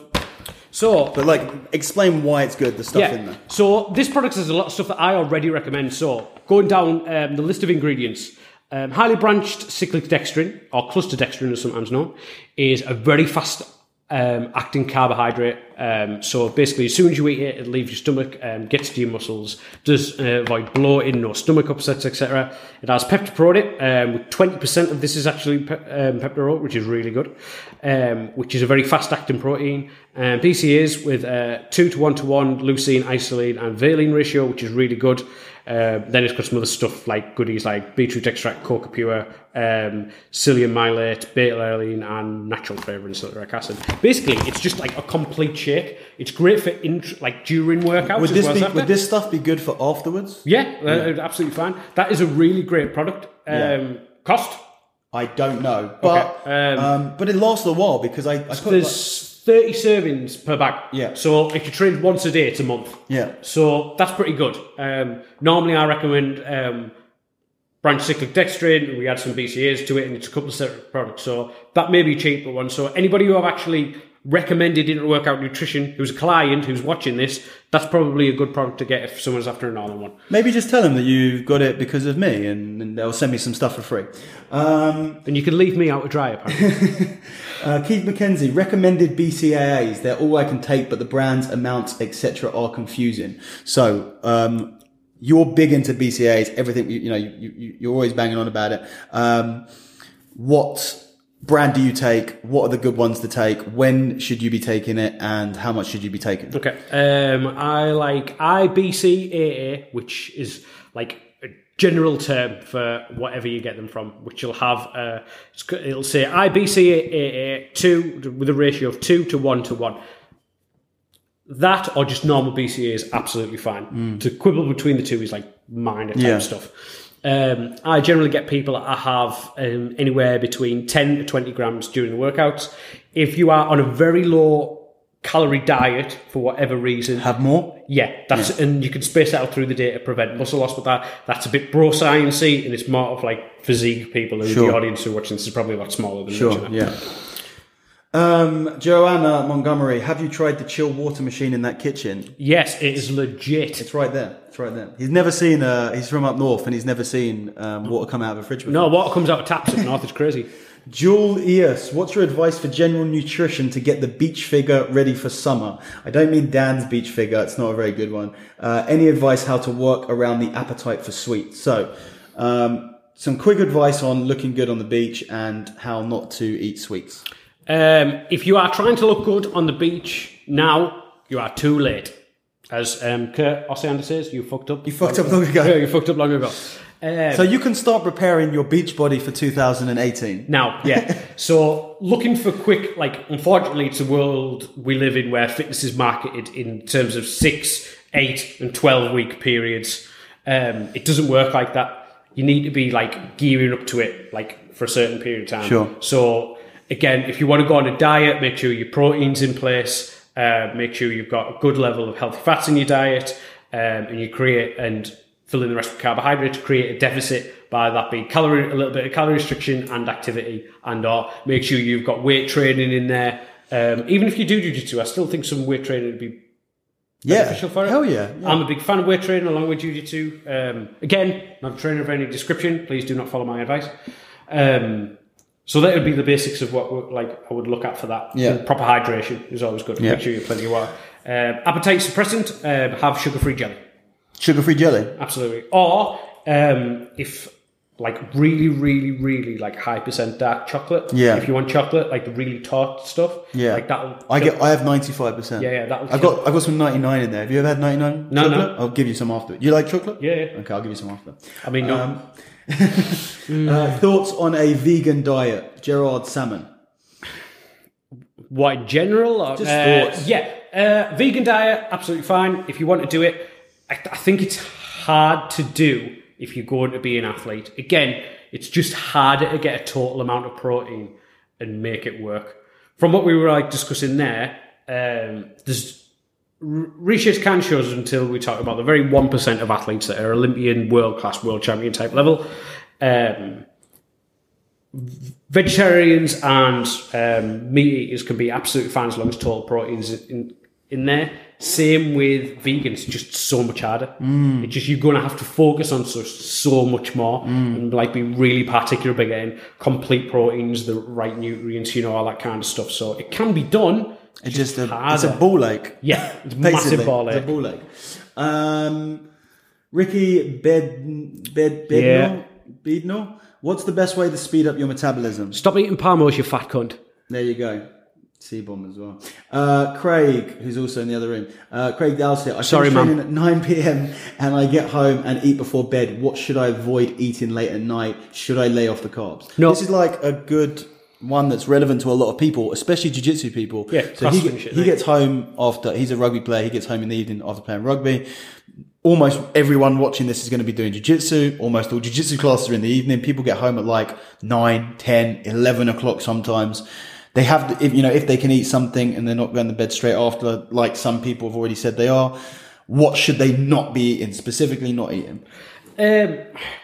So, But like, explain why it's good. The stuff yeah. in there. So this product has a lot of stuff that I already recommend. So going down um, the list of ingredients. Um, highly branched cyclic dextrin, or cluster dextrin as sometimes known, is a very fast um, acting carbohydrate. Um, so basically, as soon as you eat it, it leaves your stomach, um, gets to your muscles, does uh, avoid bloating, no stomach upsets, et cetera. It has peptoprotein. Um, twenty percent of this is actually pe- um, peptidrol, which is really good, um, which is a very fast acting protein. Um, B C As with uh, two to one to one leucine, isoline, and valine ratio, which is really good. Uh, then it's got some other stuff like goodies like beetroot extract, coca pure, um, psyllium mylate, beta-alanine, and natural flavour and sulfuric acid. Basically, it's just like a complete shake. It's great for int- like during workouts. Would as this well be, as after. would this stuff be good for afterwards? Yeah, uh, absolutely fine. That is a really great product. Um, Yeah. Cost? I don't know, but Okay, um, um, but it lasts a while because I, I put like, There's thirty servings per bag. Yeah. So if you train once a day, it's a month. yeah. So that's pretty good. Um, normally, I recommend um, branch cyclic dextrin. We add some B C As to it, and it's a couple of separate products. So that may be a cheaper one. So anybody who I've actually recommended in workout nutrition, who's a client who's watching this, that's probably a good product to get if someone's after an all-in-one. Maybe just tell them that you've got it because of me, and, and they'll send me some stuff for free. Um, And you can leave me out to dry, apparently. uh, Keith McKenzie, recommended B C A As. They're all I can take, but the brands, amounts, et cetera are confusing. So, um, you're big into B C A As. Everything, you, you know, you, you, you're always banging on about it. Um, what brand do you take? What are the good ones to take? When should you be taking it? And how much should you be taking? Okay. Um, I like I B C A A, which is like a general term for whatever you get them from, which will have, uh, it'll say I B C A A two with a ratio of two to one to one. That or just normal B C A is absolutely fine. Mm. To quibble between the two is like minor type Yeah. stuff. Um, I generally get people that I have um, anywhere between ten to twenty grams during the workouts. If you are on a very low calorie diet for whatever reason, Have more? yeah, that's and you can space it out through the day to prevent muscle loss. But that that's a bit bro sciencey, and it's more of like physique people. Who Sure. the audience who are watching this is probably a lot smaller than Sure, me. yeah. Um, Joanna Montgomery, have you tried the chill water machine in that kitchen? Yes, it is legit. It's right there. It's right there. He's never seen, uh, he's from up north and he's never seen um, water come out of a fridge before. No, water comes out of taps up north. It's crazy. Jewel Eos, what's your advice for general nutrition to get the beach figure ready for summer? I don't mean Dan's beach figure. It's not a very good one. Uh, any advice how to work around the appetite for sweets? So, um, some quick advice on looking good on the beach and how not to eat sweets. Um, if you are trying to look good on the beach now, you are too late. As um, Kurt Osiander says, you fucked up. You fucked up long ago. Yeah, you fucked up long ago. Um, So you can start preparing your beach body for two thousand eighteen. Now, yeah. So looking for quick, like, unfortunately, it's a world we live in where fitness is marketed in terms of six, eight, and twelve week periods. Um, it doesn't work like that. You need to be like gearing up to it, like for a certain period of time. Sure. So again, if you want to go on a diet, make sure your protein's in place. Uh, make sure you've got a good level of healthy fats in your diet, um, and you create and fill in the rest with carbohydrate to create a deficit, by that being calorie, a little bit of calorie restriction and activity, and or make sure you've got weight training in there. Um, even if you do jiu-jitsu, I still think some weight training would be Yeah, beneficial for it. hell yeah, yeah. I'm a big fan of weight training along with jiu-jitsu. Um, again, not a trainer of any description. Please do not follow my advice. Um, so that would be the basics of what would, like I would look at for that. Yeah. And proper hydration is always good. Yeah. Make sure you have plenty of water. Um, appetite suppressant, um, have sugar-free jelly. Sugar-free jelly. Absolutely. Or um, if like really, really, really like high percent dark chocolate. Yeah. If you want chocolate, like the really tart stuff. Yeah. Like that'll. I get. I have ninety-five percent. Yeah, yeah, that'll I've kill. got. I've got some ninety-nine in there. Have you ever had ninety-nine? No, chocolate? no. I'll give you some after. You like chocolate? Yeah, yeah. Okay, I'll give you some after. I mean, no. Um, uh, thoughts on a vegan diet, Gerard Salmon. What in general? Or, Just uh, thoughts. Yeah, uh, vegan diet, absolutely fine. If you want to do it, I, I think it's hard to do if you're going to be an athlete. Again, it's just harder to get a total amount of protein and make it work. from what we were like discussing there, um, there's research can show us until we talk about the very one percent of athletes that are Olympian, world class, world champion type level. Um, vegetarians and um, meat eaters can be absolutely fine as long as total proteins in in there. Same with vegans, just so much harder. Mm. It's just you're going to have to focus on so, so much more mm. and like be really particular about getting complete proteins, the right nutrients, you know, all that kind of stuff. So it can be done. It's just, just a, it's a ball ache. Yeah, it's a massive ball ache. It's a ball ache. Um, Ricky Bed Bed Bednall, yeah. Bednall, what's the best way to speed up your metabolism? Stop eating Palmos, you fat cunt. There you go. C-bomb as well. Uh, Craig, who's also in the other room. Uh, Craig Dowsett. I Sorry, finish training Mum. at nine p.m. and I get home and eat before bed. What should I avoid eating late at night? Should I lay off the carbs? No. This is like a good one that's relevant to a lot of people, especially jiu-jitsu people. Yeah, so he, shit, he right? gets home after, he's a rugby player, he gets home in the evening after playing rugby. Almost everyone watching this is going to be doing jiu-jitsu. Almost all jiu-jitsu classes are in the evening. People get home at like nine, ten, eleven o'clock sometimes. They have, to, if, you know, if they can eat something and they're not going to bed straight after, like some people have already said they are, what should they not be eating, specifically not eating? Um,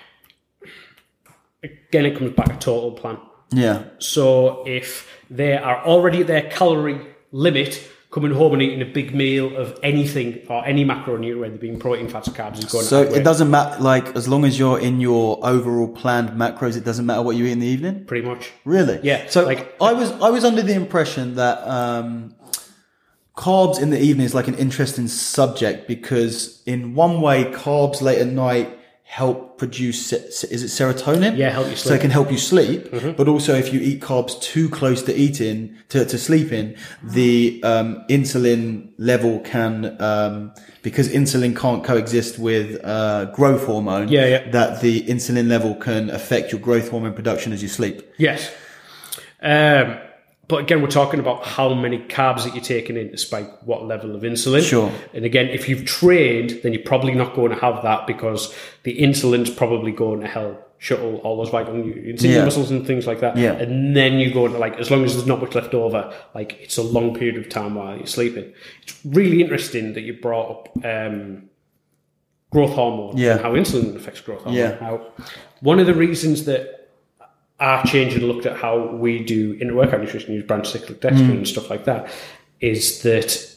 again, it comes back to total plan. Yeah. So if they are already at their calorie limit, coming home and eating a big meal of anything or any macronutrient, being protein, fats, or carbs, is going So to it doesn't matter, like, as long as you're in your overall planned macros, it doesn't matter what you eat in the evening? Pretty much. Really? Yeah. So like, I was I was under the impression that um, carbs in the evening is like an interesting subject because in one way, carbs late at night help produce, is it serotonin? Yeah, help you sleep. So it can help you sleep. Mm-hmm. But also if you eat carbs too close to eating, to, to sleeping, the um, insulin level can, um, because insulin can't coexist with uh, growth hormone, yeah, yeah. that the insulin level can affect your growth hormone production as you sleep. Yes. Um, but again, we're talking about how many carbs that you're taking in to spike what level of insulin. Sure. And again, if you've trained, then you're probably not going to have that because the insulin's probably going to help shuttle all those vital nutrients in yeah. your muscles and things like that. Yeah. And then you go into like, as long as there's not much left over, like it's a long period of time while you're sleeping. It's really interesting that you brought up um, growth hormone yeah. and how insulin affects growth hormone. Yeah. How one of the reasons that our change and looked at how we do inter-workout nutrition, use branch cyclic dextrin mm. and stuff like that, is that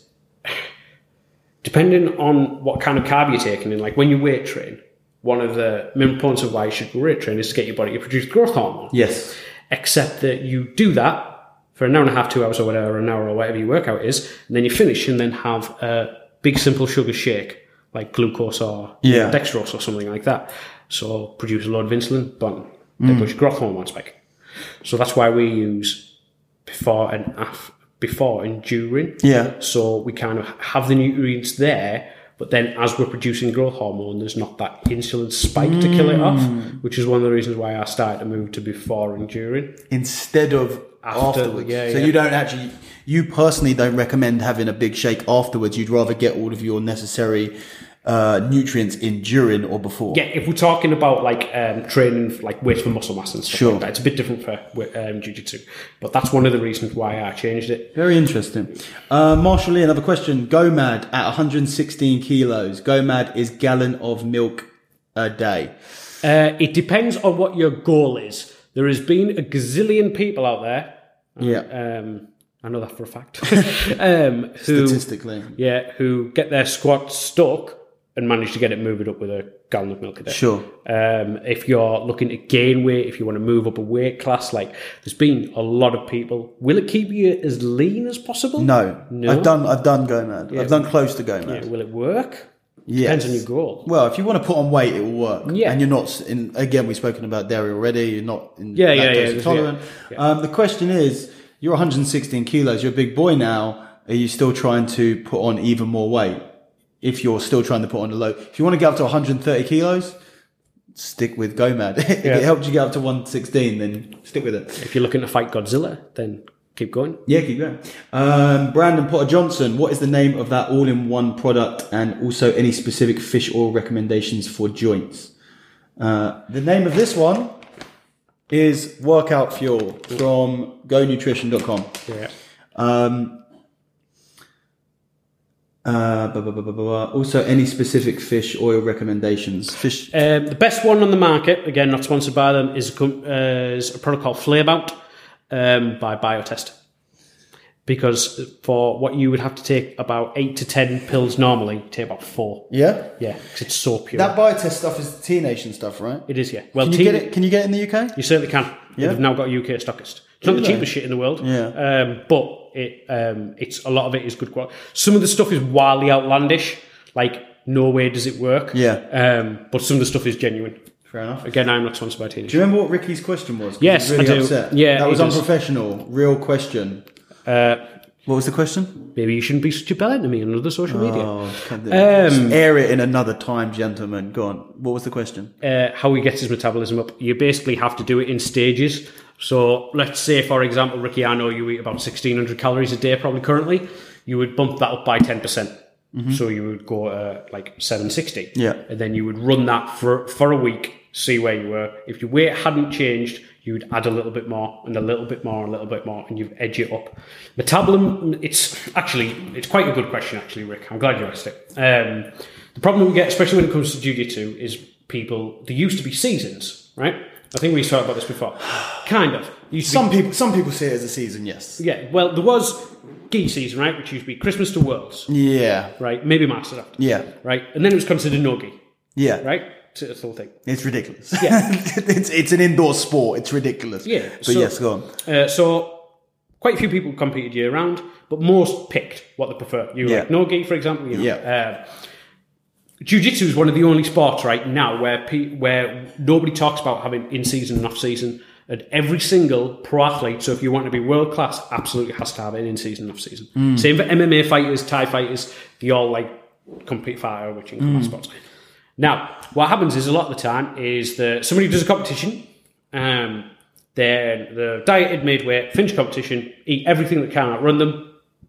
depending on what kind of carb you're taking in, like when you weight train, one of the main points of why you should weight train is to get your body to produce growth hormone. Yes. Except that you do that for an hour and a half, two hours or whatever, an hour or whatever your workout is, and then you finish and then have a big simple sugar shake, like glucose or yeah. dextrose or something like that. So produce a load of insulin, but they push growth hormone spike. So that's why we use before and after, before and during. Yeah. So we kind of have the nutrients there, but then as we're producing growth hormone, there's not that insulin spike mm. to kill it off, which is one of the reasons why I started to move to before and during. Instead of After, afterwards. Yeah, so yeah. you don't actually, you personally don't recommend having a big shake afterwards. You'd rather get all of your necessary Uh, nutrients in during or before. Yeah, if we're talking about like um, training, like weights for muscle mass and stuff sure. like that, it's a bit different for um, jiu-jitsu. But that's one of the reasons why I changed it. Very interesting. Uh, Marshall Lee, another question. GOMAD at one hundred sixteen kilos. GOMAD is gallon of milk a day. Uh, it depends on what your goal is. There has been a gazillion people out there. Yeah. Um, I know that for a fact. um, who, Statistically. Yeah, who get their squat stuck and manage to get it moving up with a gallon of milk a day. Sure. Um, if you're looking to gain weight, if you want to move up a weight class, like there's been a lot of people. Will it keep you as lean as possible? No. No. I've done I've done GOMAD. Yeah. I've done close to GOMAD. Yeah. Will it work? Yes. Depends on your goal. Well, if you want to put on weight, it will work. Yeah. And you're not in, again, we've spoken about dairy already, you're not in Yeah, yeah, lactose yeah, intolerant. yeah. Yeah. Um, the question is, you're one hundred sixteen kilos, you're a big boy now, are you still trying to put on even more weight? If you're still trying to put on a low, if you want to get up to one hundred thirty kilos, stick with GOMAD. If Yeah. it helped you get up to one sixteen, then stick with it. If you're looking to fight Godzilla, then keep going. Yeah, keep going. Um, Brandon Potter Johnson, what is the name of that all-in-one product, and also any specific fish oil recommendations for joints? Uh, the name of this one is Workout Fuel from go nutrition dot com. Yeah. Um, uh, blah, blah, blah, blah, blah. Also, any specific fish oil recommendations? Fish. Um, the best one on the market, again, not sponsored by them, is a, com- uh, is a product called Flairbout um, by Biotest. Because for what you would have to take about eight to ten pills normally, you take about four. Yeah? Yeah, because it's so pure. That Biotest stuff is the T Nation stuff, right? It is, yeah. Well, Can you, T- get it, can you get it in the U K? You certainly can. Yeah? They've now got a U K stockist. It's not the Really? cheapest shit in the world, Yeah. um, but it um, it's a lot of it is good quality. Some of the stuff is wildly outlandish, like no way does it work. Yeah. Um, but some of the stuff is genuine. Fair enough. Again, I'm not sponsored by T Nation. Do you remember what Ricky's question was? 'Cause Yes, he was really I do. upset. Yeah, That was he does. unprofessional. Real question. Uh, What was the question? maybe you shouldn't be such a bell enemy on other social media. Oh, can't do Um, it. Just air it in another time, gentlemen. Go on. What was the question? Uh, how he gets his metabolism up. You basically have to do it in stages. So let's say, for example, Ricky, I know you eat about sixteen hundred calories a day probably currently. You would bump that up by ten percent. Mm-hmm. So you would go uh, like seven sixty. Yeah. And then you would run that for, for a week, see where you were. If your weight hadn't changed, you would add a little bit more and a little bit more and a little bit more, and you'd edge it up. Metabolism, it's actually, it's quite a good question actually, Rick. I'm glad you asked it. Um, the problem we get, especially when it comes to jiu-jitsu, is people, there used to be seasons, right? I think we talked about this before. Kind of. Used to Some be, people, some people see it as a season. Yes. yeah, well, there was gi season, right, which used to be Christmas to Worlds, Yeah. right? Maybe Masters after, Yeah. right? And then it was considered no gi, Yeah. right? So it's the whole thing. It's ridiculous. Yeah. it's it's an indoor sport. It's ridiculous. Yeah, But so- yes, go on. Uh, so quite a few people competed year round, but most picked what they prefer. You Yeah. like no gi, for example. You know, Yeah. Uh, Jiu-jitsu is one of the only sports right now where pe- where nobody talks about having in season and off season, and every single pro athlete. So if you want to be world class, absolutely has to have an in season and off season. Mm. Same for M M A fighters, Thai fighters. They all like compete fire, which in combat Mm. sports. Now, what happens is a lot of the time is that somebody does a competition, um, then the dieted made weight, finish competition, eat everything that can outrun them,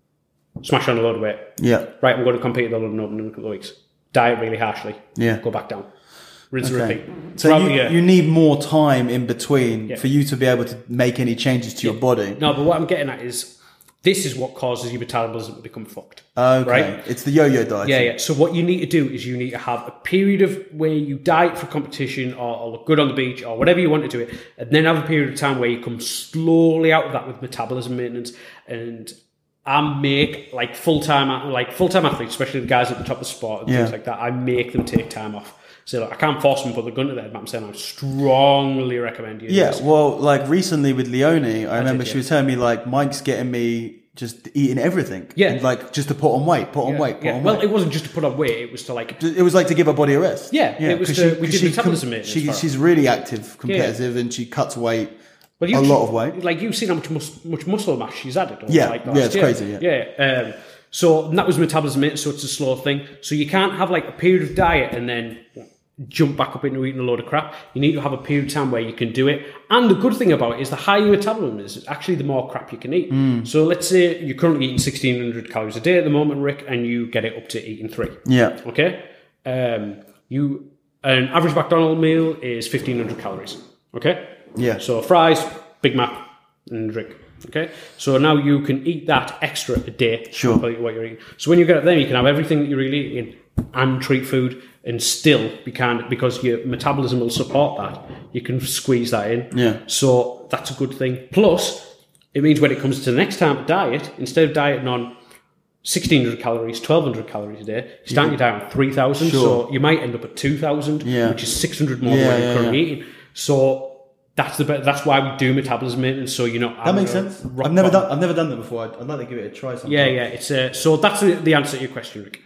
smash on a load of weight. Yeah. Right, I'm going to compete at the London Open in a couple of weeks. Diet really harshly. Yeah. Go back down. Rinse and Okay. repeat. So Throughout you, the year. you need more time in between Yeah. for you to be able to make any changes to your body. No, but what I'm getting at is this is what causes your metabolism to become fucked. Okay. Right? It's the yo-yo diet. Yeah, yeah. So what you need to do is you need to have a period of where you diet for competition or, or look good on the beach or whatever you want to do it, and then have a period of time where you come slowly out of that with metabolism maintenance. And I make like full time like full time athletes, especially the guys at the top of the sport and Yeah. things like that. I make them take time off. So like, I can't force them to put the gun to their head, but I'm saying I strongly recommend you. do Yeah, this. well, like recently with Leonie, I remember did, she yeah. was telling me like Mike's getting me just eating everything. Yeah. And, like just to put on weight, put on Yeah, weight, put yeah. on Well, weight. it wasn't just to put on weight; it was to like It was like to give her body a rest. Yeah, it was 'cause to- we 'cause did metabolism com- maintenance She, for her. she's really active, competitive, and she cuts weight, Well, a lot of weight. Like you've seen how much mus- much muscle mass she's added. Over Yeah, like yeah, last it's year. crazy, yeah. yeah. Um, so and that was metabolism maintenance, so it's a slow thing. So you can't have like a period of diet and then jump back up into eating a load of crap. You need to have a period of time where you can do it. And the good thing about it is the higher your metabolism is, actually the more crap you can eat. Mm. So let's say you're currently eating sixteen hundred calories a day at the moment, Rick, and you get it up to eating three. Yeah. Okay. Um, you an average McDonald's meal is fifteen hundred calories. Okay. Yeah. So fries, Big Mac, and drink. Okay. So now you can eat that extra a day. Sure. What you're eating. So when you get it there, you can have everything that you're really eating and treat food, and still be kind because your metabolism will support that. You can squeeze that in. Yeah. So that's a good thing. Plus, it means when it comes to the next time to diet, instead of dieting on sixteen hundred calories, twelve hundred calories a day, you start your diet on three thousand. Sure. So you might end up at two thousand, Yeah. which is six hundred more Yeah, than what you're yeah, currently yeah. eating. So that's the be- that's why we do metabolism maintenance. So you know That makes sense. I've never done. I've never done that before. I'd, I'd like to give it a try. Sometime. Yeah, yeah. It's uh, so that's the, the answer to your question, Rick.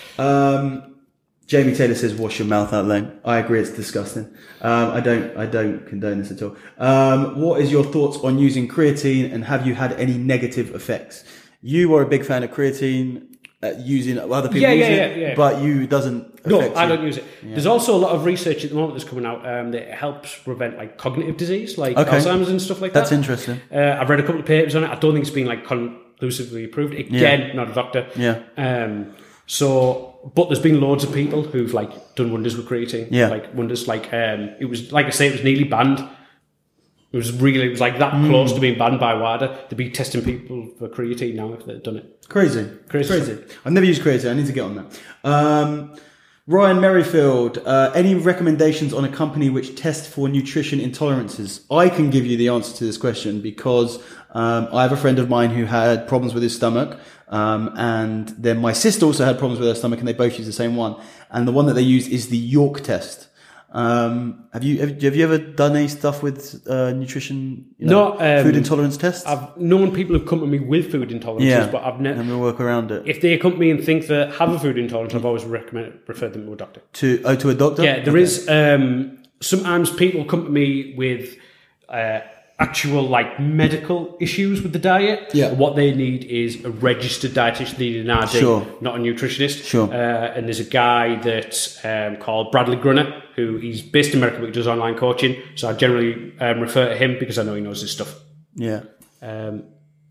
Um, Jamie Taylor says, "Wash your mouth out, Lane." I agree, it's disgusting. Um, I don't, I don't condone this at all. Um, what is your thoughts on using creatine, and have you had any negative effects? You are a big fan of creatine, uh, using other people Yeah, use yeah, it, yeah, yeah. but you doesn't. No, affect I you. don't use it. There's also a lot of research at the moment that's coming out um, that helps prevent like cognitive disease, like Okay. Alzheimer's and stuff like That's that. interesting. Uh, I've read a couple of papers on it. I don't think it's been like conclusively approved. Again, not a doctor. Yeah. Um, so, but there's been loads of people who've like done wonders with creatine. Yeah. Like wonders. Like um, it was like I say, it was nearly banned It was really, it was like that mm. close to being banned by WADA. They'd be testing people for creatine now if they'd done it. Crazy. Crazy. Crazy. I've never used creatine. I need to get on that. Um, Ryan Merrifield, uh, any recommendations on a company which tests for nutrition intolerances? I can give you the answer to this question because um, I have a friend of mine who had problems with his stomach. Um, and then my sister also had problems with her stomach, and they both use the same one. And the one that they use is the York test. Um, have you have, have you ever done any stuff with uh, nutrition, you know, no, um, food intolerance tests? I've known people who've come to me with food intolerances, yeah, but I've never. And we'll work around it. If they come to me and think they have a food intolerance, I've always recommend referred them to a doctor. To oh, to a doctor? Yeah, there okay. is. Um, sometimes people come to me with uh, actual like medical issues with the diet. Yeah. What they need is a registered dietitian, they need an R D, sure. not a nutritionist. Sure. Uh, and there's a guy that um, called Bradley Grunner, who he's based in America but he does online coaching. So I generally um, refer to him because I know he knows his stuff. Yeah. Um,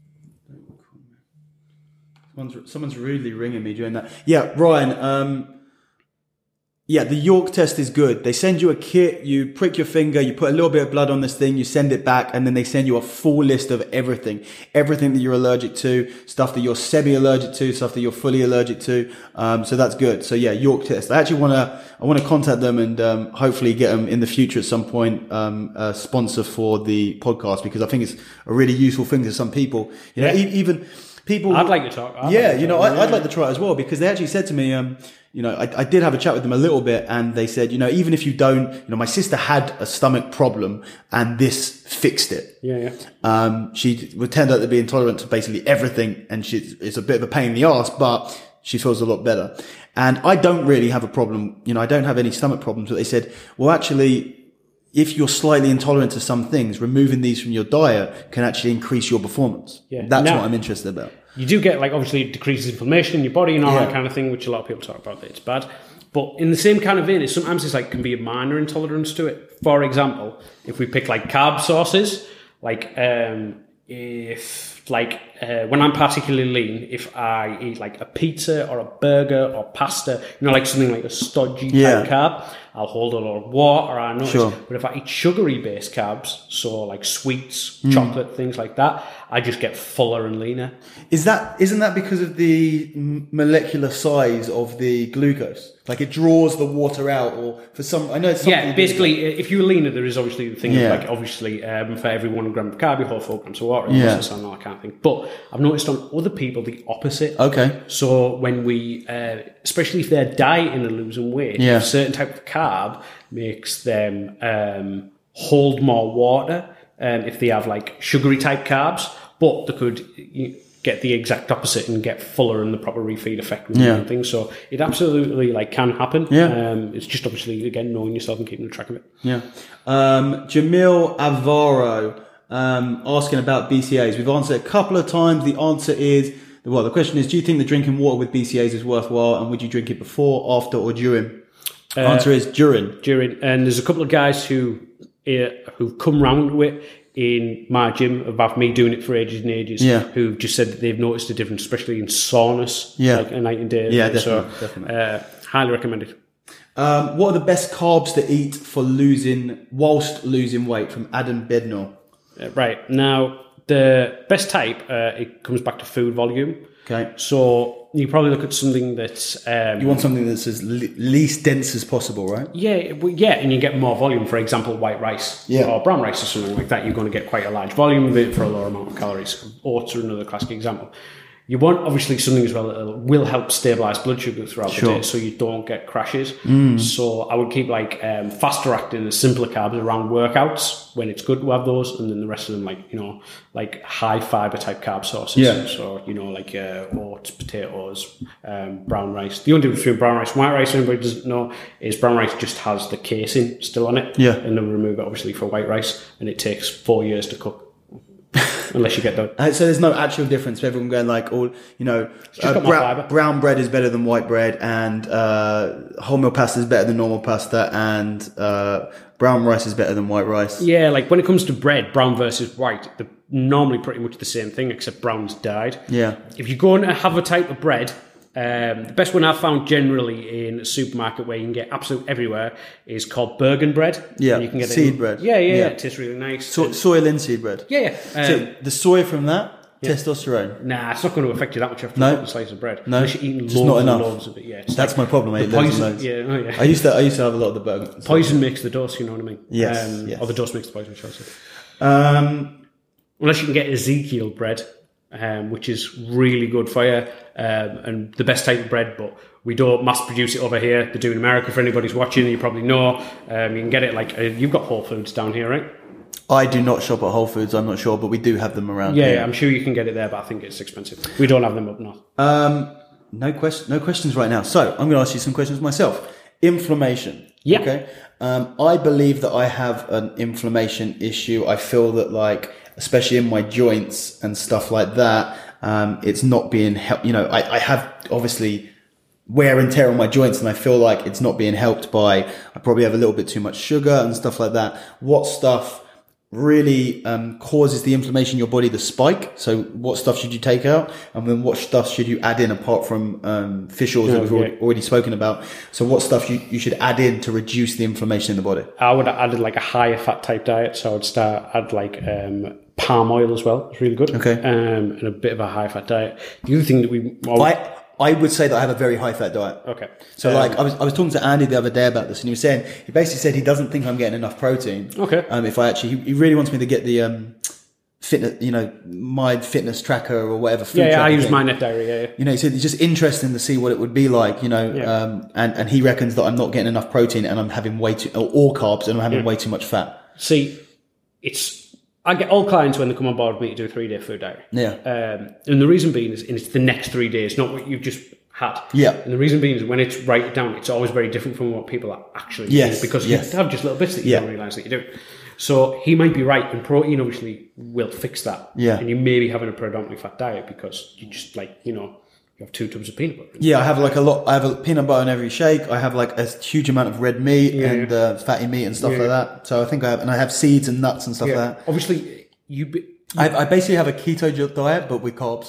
someone's, someone's rudely ringing me during that. Yeah, Ryan. Um, Yeah, the York test is good. They send you a kit, you prick your finger, you put a little bit of blood on this thing, you send it back, and then they send you a full list of everything. Everything that you're allergic to, stuff that you're semi-allergic to, stuff that you're fully allergic to. Um, so that's good. So yeah, York test. I actually want to, I want to contact them and, um, hopefully get them in the future at some point, um, a sponsor for the podcast, because I think it's a really useful thing to some people. You know, yeah. e- even people. I'd like to talk. I'd yeah, like to you know, talk. I, I'd like to try it as well, because they actually said to me, um, you know, I, I did have a chat with them a little bit, and they said, you know, even if you don't, you know, my sister had a stomach problem and this fixed it. Yeah, yeah. Um, she would tend out to be intolerant to basically everything, and she's, it's a bit of a pain in the ass, but she feels a lot better. And I don't really have a problem, you know, I don't have any stomach problems, but they said, well, actually, if you're slightly intolerant to some things, removing these from your diet can actually increase your performance. Yeah. That's now, what I'm interested about. You do get, like, obviously it decreases inflammation in your body and all yeah. that kind of thing, which a lot of people talk about that it's bad. But in the same kind of vein, it's sometimes it's like can be a minor intolerance to it. For example, if we pick like carb sources, like um, if like uh, when I'm particularly lean, if I eat like a pizza or a burger or pasta, you know, like something like a stodgy yeah. type carb, I'll hold a lot of water. I notice. Sure. But if I eat sugary based carbs, so like sweets, mm. chocolate, things like that, I just get fuller and leaner. Is that isn't that because of the molecular size of the glucose? Like it draws the water out, or for some, I know it's something. Yeah, basically, if you're leaner, there is obviously the thing yeah. of like obviously um, for every one gram of carb, you hold four grams of water, and yeah. and all that kind of thing. But I've noticed on other people the opposite. Okay. So when we, uh, especially if they're dieting and losing weight, yeah. a certain type of carb makes them um, hold more water. Um, if they have like sugary type carbs, but they could you, get the exact opposite and get fuller and the proper refeed effect with yeah. things. So it absolutely like can happen. Yeah. Um, it's just obviously again knowing yourself and keeping track of it. Yeah. Um, Jamil Avaro um, asking about B C As. We've answered a couple of times. The answer is well. The question is: do you think that drinking water with B C As is worthwhile, and would you drink it before, after, or during? The Uh, answer is during. During, and there's a couple of guys who uh, who've come round to it in my gym about me doing it for ages and ages. Yeah. Who've just said that they've noticed a difference, especially in soreness. Yeah. Like a night and day. Yeah, definitely. So, definitely. Uh, highly recommended. Um, what are the best carbs to eat for losing whilst losing weight? From Adam Bednall. Uh, right now, the best type uh, it comes back to food volume. Okay. So you probably look at something that's um, You want something that's as le- least dense as possible, right? yeah, well, yeah, and you get more volume. For example, white rice Yeah. or brown rice or something like that. You're going to get quite a large volume of it for a lower amount of calories. Oats are another classic example. You want obviously something as well that will help stabilise blood sugar throughout Sure. the day, so you don't get crashes. Mm. So I would keep like um, faster acting and simpler carbs around workouts when it's good to have those, and then the rest of them like you know like high fibre type carb sources. Yeah. So you know like uh, oats, potatoes, um, brown rice. The only difference between brown rice and white rice, anybody doesn't know, is brown rice just has the casing still on it. Yeah. And then remove it obviously for white rice, and it takes four years to cook. Unless you get the Uh, so there's no actual difference for everyone going like, all you know, uh, got more bra- fibre. brown bread is better than white bread, and uh, wholemeal pasta is better than normal pasta, and uh, brown rice is better than white rice. Yeah, like when it comes to bread, brown versus white, they're normally pretty much the same thing, except brown's dyed. Yeah. If you're going to have a type of bread Um, the best one I've found generally in a supermarket where you can get absolute everywhere is called Bergen bread. Yeah, and you can get seed it, bread. Yeah, yeah, yeah, Yeah. it tastes really nice. So, And- soy linseed bread. yeah, yeah. Um, So the soy from that, testosterone. Nah, it's not going to affect you that much after No. a couple of slices of bread. No, Unless you're eating just loads not and enough. loads of it. Yeah, it's That's like my problem. I the eat loads poison. and loads. Yeah, oh yeah. I used to I used to have a lot of the burger. Poison makes the dose, you know what I mean? Yes, Um, yes. Or the dose makes the poison, shall I say. Um, Unless you can get Ezekiel bread, um, which is really good for you, um, and the best type of bread, but we don't mass produce it over here. They do in America. For anybody's watching, you probably know. Um, you can get it like, uh, you've got Whole Foods down here, right? I do not shop at Whole Foods. I'm not sure, but we do have them around Yeah, here. yeah, I'm sure you can get it there, but I think it's expensive. We don't have them up north. Um, no question, no questions right now. So I'm going to ask you some questions myself. Inflammation. Yeah. Okay. Um, I believe that I have an inflammation issue. I feel that, like, especially in my joints and stuff like that, um, it's not being helped. You know, I, I have obviously wear and tear on my joints, and I feel like it's not being helped by. I probably have a little bit too much sugar and stuff like that. What stuff really um, causes the inflammation in your body, the spike? So what stuff should you take out, and then what stuff should you add in apart from um, fish oils that we've yeah. already, already spoken about? So what stuff you, you should add in to reduce the inflammation in the body? I would have added like a higher fat type diet, so I would start add like um, palm oil as well. It's really good. Okay. Um, and a bit of a high fat diet. The other thing that we well, I I would say that I have a very high fat diet. okay. So Um, like I was I was talking to Andy the other day about this, and he was saying he basically said he doesn't think I'm getting enough protein. Okay. Um, if I actually he, he really wants me to get the um fitness, you know, my fitness tracker or whatever. Food yeah, yeah, I tracker use thing. my net diary. Yeah, yeah. You know, he said it's just interesting to see what it would be like, you know, Yeah. um, and, and he reckons that I'm not getting enough protein and I'm having way too, or, or carbs and I'm having Yeah. way too much fat. See, it's I get all clients when they come on board with me to do a three day food diary. Yeah. Um, and the reason being is, and it's the next three days, not what you've just had. Yeah. And the reason being is when it's write it down, it's always very different from what people are actually Yes, doing, because yes. you have just little bits that you Yeah. don't realise that you do. So he might be right, and protein obviously will fix that. Yeah. And you may be having a predominantly fat diet because you just like, you know, you have two tubs of peanut butter. Yeah, I have like a lot. I have a peanut butter in every shake. I have like a huge amount of red meat Yeah, and Uh, fatty meat and stuff Yeah. like that. So I think I have, and I have seeds and nuts and stuff Yeah. like that. Obviously, you be, I, I basically have a keto diet, but with carbs.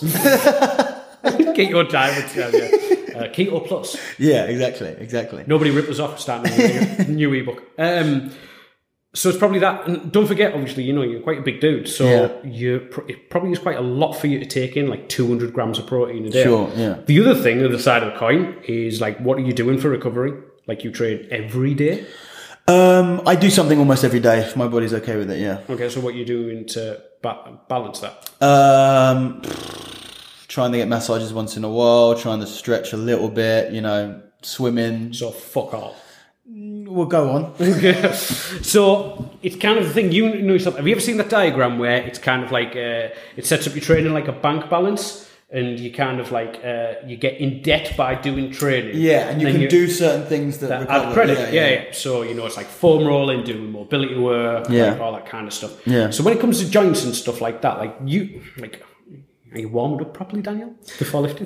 get your diet with uh, uh, Keto Plus. Yeah, exactly, exactly. Nobody rip us off for starting a new, new ebook. Um, so it's probably that. And don't forget, obviously, you know, you're quite a big dude. So Yeah. you pr- it probably is quite a lot for you to take in, like two hundred grams of protein a day. Sure, yeah. The other thing, the other side of the coin, is like, what are you doing for recovery? Like, you train every day? Um, I do something almost every day if my body's okay with it. Yeah. Okay, so what are you doing to ba- balance that? Um, trying to get massages once in a while, trying to stretch a little bit, you know, swimming. So fuck all. We'll go on. So it's kind of the thing, you know yourself. Have you ever seen that diagram where it's kind of like uh, it sets up your training like a bank balance, and you kind of like uh, you get in debt by doing training? Yeah, and you then can do certain things that, that recover. add credit. Yeah yeah, So you know it's like foam rolling, doing mobility work, Yeah. like all that kind of stuff. Yeah. So when it comes to joints and stuff like that, like you like. Are you warmed up properly, Daniel, before lifting?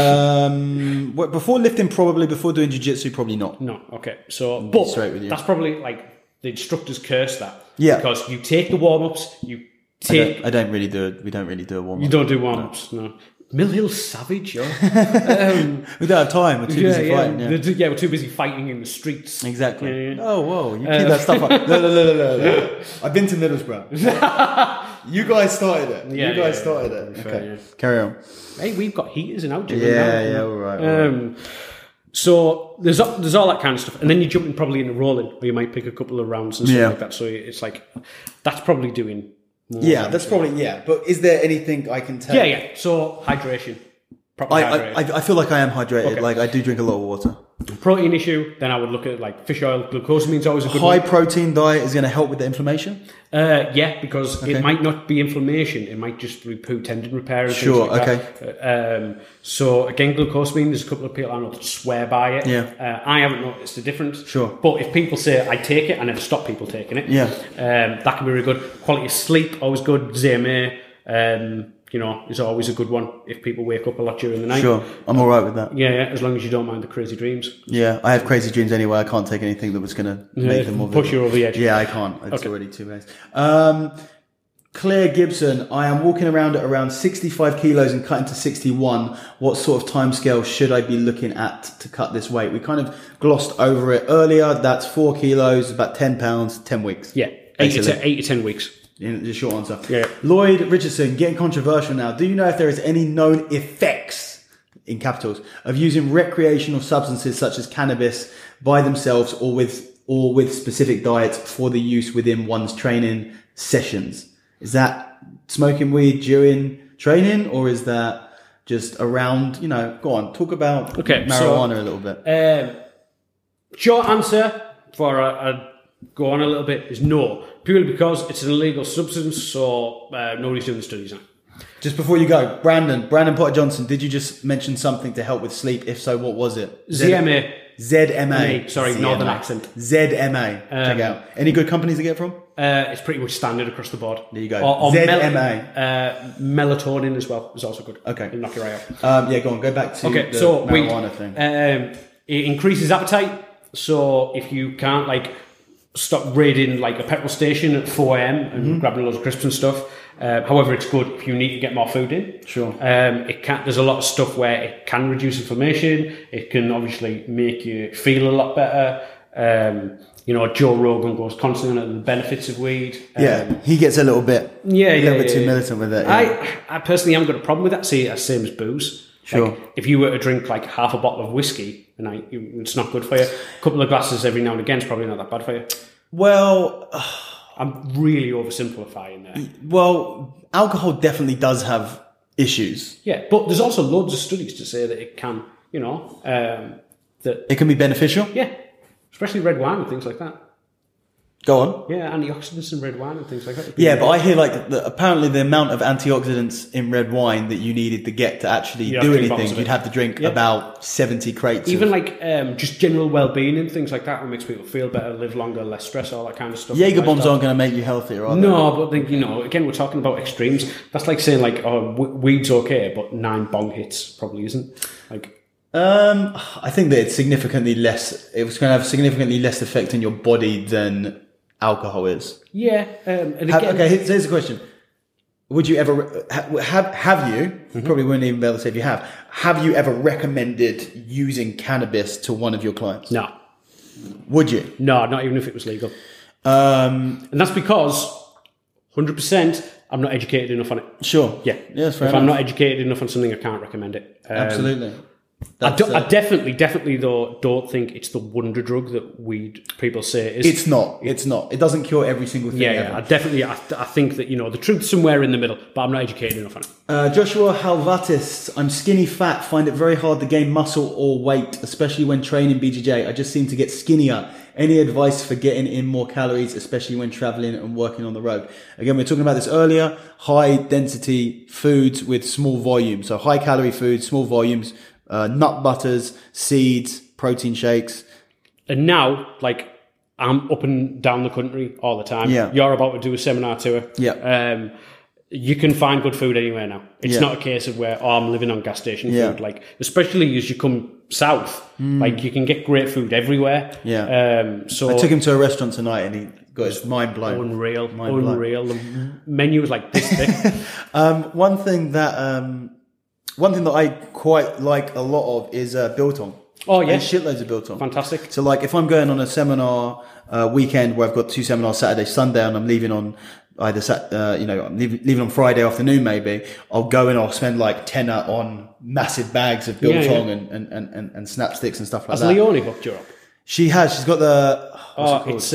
Um, well, before lifting, probably. Before doing jiu-jitsu, probably not. No, okay. So, but straight with you. that's probably like the instructors curse that. Yeah. Because you take the warm ups, you I take. don't, I don't really do it. We don't really do a warm up. You don't do warm ups, no. Mill Hill Savage, yo. um, We don't have time. We're too yeah, busy yeah. fighting. Yeah. They're too- yeah, we're too busy fighting in the streets. Exactly. Yeah, yeah. Oh, whoa! You keep Uh, that stuff up. No, no, no, no, no, no. I've been to Middlesbrough. You guys started it. Yeah, you guys yeah, started yeah, it. fair, Okay, yeah. carry on. Hey, we've got heaters in our gym. Yeah, now. yeah, all right, all right. Um, so there's all- there's all that kind of stuff, and then you jump in probably into rolling, where you might pick a couple of rounds and stuff Yeah. like that. So it's like that's probably doing. More Yeah, than- that's probably yeah. But is there anything I can tell? Yeah, yeah. So hydration, proper I, hydration. I, I feel like I am hydrated. Okay. Like I do drink a lot of water. Protein issue. Then I would look at like fish oil. Glucosamine is always a good High one. protein diet is going to help with the inflammation. Uh, yeah, because Okay. it might not be inflammation. It might just be poo tendon repair. And Sure, Things like okay. That. Um, so again, glucosamine. There's a couple of people I know that swear by it. Yeah. Uh, I haven't noticed the difference. Sure. But if people say I take it, I never stop people taking it. Yeah. Um, that can be really good. Quality of sleep always good. Z M A. Um, you know, is always a good one if people wake up a lot during the night. Sure, I'm all right with that. Yeah, yeah, as long as you don't mind the crazy dreams. Yeah, I have crazy dreams anyway. I can't take anything that was going to make them more push vivid. you over the edge. Yeah, I can't. It's Okay. already too late. Um, Claire Gibson, I am walking around at around sixty-five kilos and cutting to sixty-one. What sort of timescale should I be looking at to cut this weight? We kind of glossed over it earlier. That's four kilos, about ten pounds, ten weeks. Yeah, eight to, ten, eight to ten weeks. In the short answer. Yeah. Lloyd Richardson, getting controversial now. Do you know if there is any known effects, in capitals, of using recreational substances such as cannabis by themselves or with or with specific diets for the use within one's training sessions? Is that smoking weed during training, or is that just around, you know, go on, talk about okay, marijuana so, a little bit. Um, short answer for a, a go on a little bit is no, purely because it's an illegal substance, so uh, nobody's doing the studies on it. Just before you go, Brandon, Brandon Potter Johnson, did you just mention something to help with sleep? If so, what was it? Z M A. Z M A. Sorry, Z M A. northern accent. Z M A. Um, Check out. Any good companies to get from? Uh, it's pretty much standard across the board. There you go. Or, or Z M A. Mel- uh, melatonin as well is also good. Okay. It'll knock your eye out. Um, yeah, go on. Go back to okay, the so marijuana we, thing. Um, it increases appetite. So if you can't like stop raiding like a petrol station at four a.m. and mm-hmm. grabbing loads of crisps and stuff. Uh, however, it's good if you need to get more food in. Sure. Um, it can. There's a lot of stuff where it can reduce inflammation. It can obviously make you feel a lot better. Um, you know, Joe Rogan goes constantly on the benefits of weed. Um, yeah, he gets a little bit, yeah, a little yeah, bit yeah, too yeah. militant with it. Yeah. I, I personally haven't got a problem with that. See, as same as booze. Sure. Like, if you were to drink like half a bottle of whiskey a night, it's not good for you. A couple of glasses every now and again is probably not that bad for you. Well, I'm really oversimplifying there. Well, alcohol definitely does have issues. Yeah, but there's also loads of studies to say that it can, you know, um, that it can be beneficial. Yeah, especially red wine and things like that. Go on. Yeah, antioxidants in red wine and things like that. Yeah, but I hear like the, apparently the amount of antioxidants in red wine that you needed to get to actually You do have to drink anything, bottles of you'd it. have to drink Yeah. about seventy crates. Even of, like um, just general well-being and things like that, what makes people feel better, live longer, less stress, all that kind of stuff. Jaeger bombs Lifestyle. aren't going to make you healthier, are they? No, but then, you know, again, we're talking about extremes. That's like saying like, oh, w- weed's okay, but nine bong hits probably isn't. Like, Um, I think that it's significantly less. It was going to have significantly less effect on your body than alcohol is. yeah, um, and Have, again, okay, here's here's the question: Would you ever ha- have have you? Mm-hmm. You probably wouldn't even be able to say if you have. Have you ever recommended using cannabis to one of your clients? no, Would you? no, not even if it was legal. Um, And that's because one hundred percent I'm not educated enough on it. sure. Yeah. Yeah, that's fair If enough. I'm not educated enough on something, I can't recommend it. Um, Absolutely. I, That's, do, I uh, definitely, definitely, though, don't think it's the wonder drug that weed people say it is. It's not. It's not. It doesn't cure every single thing. yeah, ever. yeah. I definitely, I, I think that, you know, the truth's somewhere in the middle, but I'm not educated enough on it. Uh, Joshua Halvatis, I'm skinny fat, find it very hard to gain muscle or weight, especially when training B J J. I just seem to get skinnier. Any advice for getting in more calories, especially when traveling and working on the road? Again, we were talking about this earlier. High density foods with small volumes. So high calorie foods, small volumes, uh, nut butters, seeds, protein shakes. And now, like, I'm up and down the country all the time. Yeah. You're about to do a seminar tour. Yeah. Um, you can find good food anywhere now. It's Yeah. not a case of where, oh, I'm living on gas station Yeah. food. Like, especially as you come south, like, you can get great food everywhere. Yeah. Um, so I took him to a restaurant tonight and he got his mind blown. unreal, Mind blown. unreal. The menu was like this thick. Um, one thing that um, one thing that I quite like a lot of is uh, biltong. Oh, yeah. And shitloads of biltong. Fantastic. So like if I'm going on a seminar uh, weekend where I've got two seminars Saturday, Sunday, and I'm leaving on either sat, uh, you know, I'm leaving, leaving on Friday afternoon maybe, I'll go and I'll spend like tenner on massive bags of Yeah, biltong yeah. And, and, and, and, and snap sticks and stuff like Has that. Leonie booked you up? She has. She's got the. What's Oh, it called? it's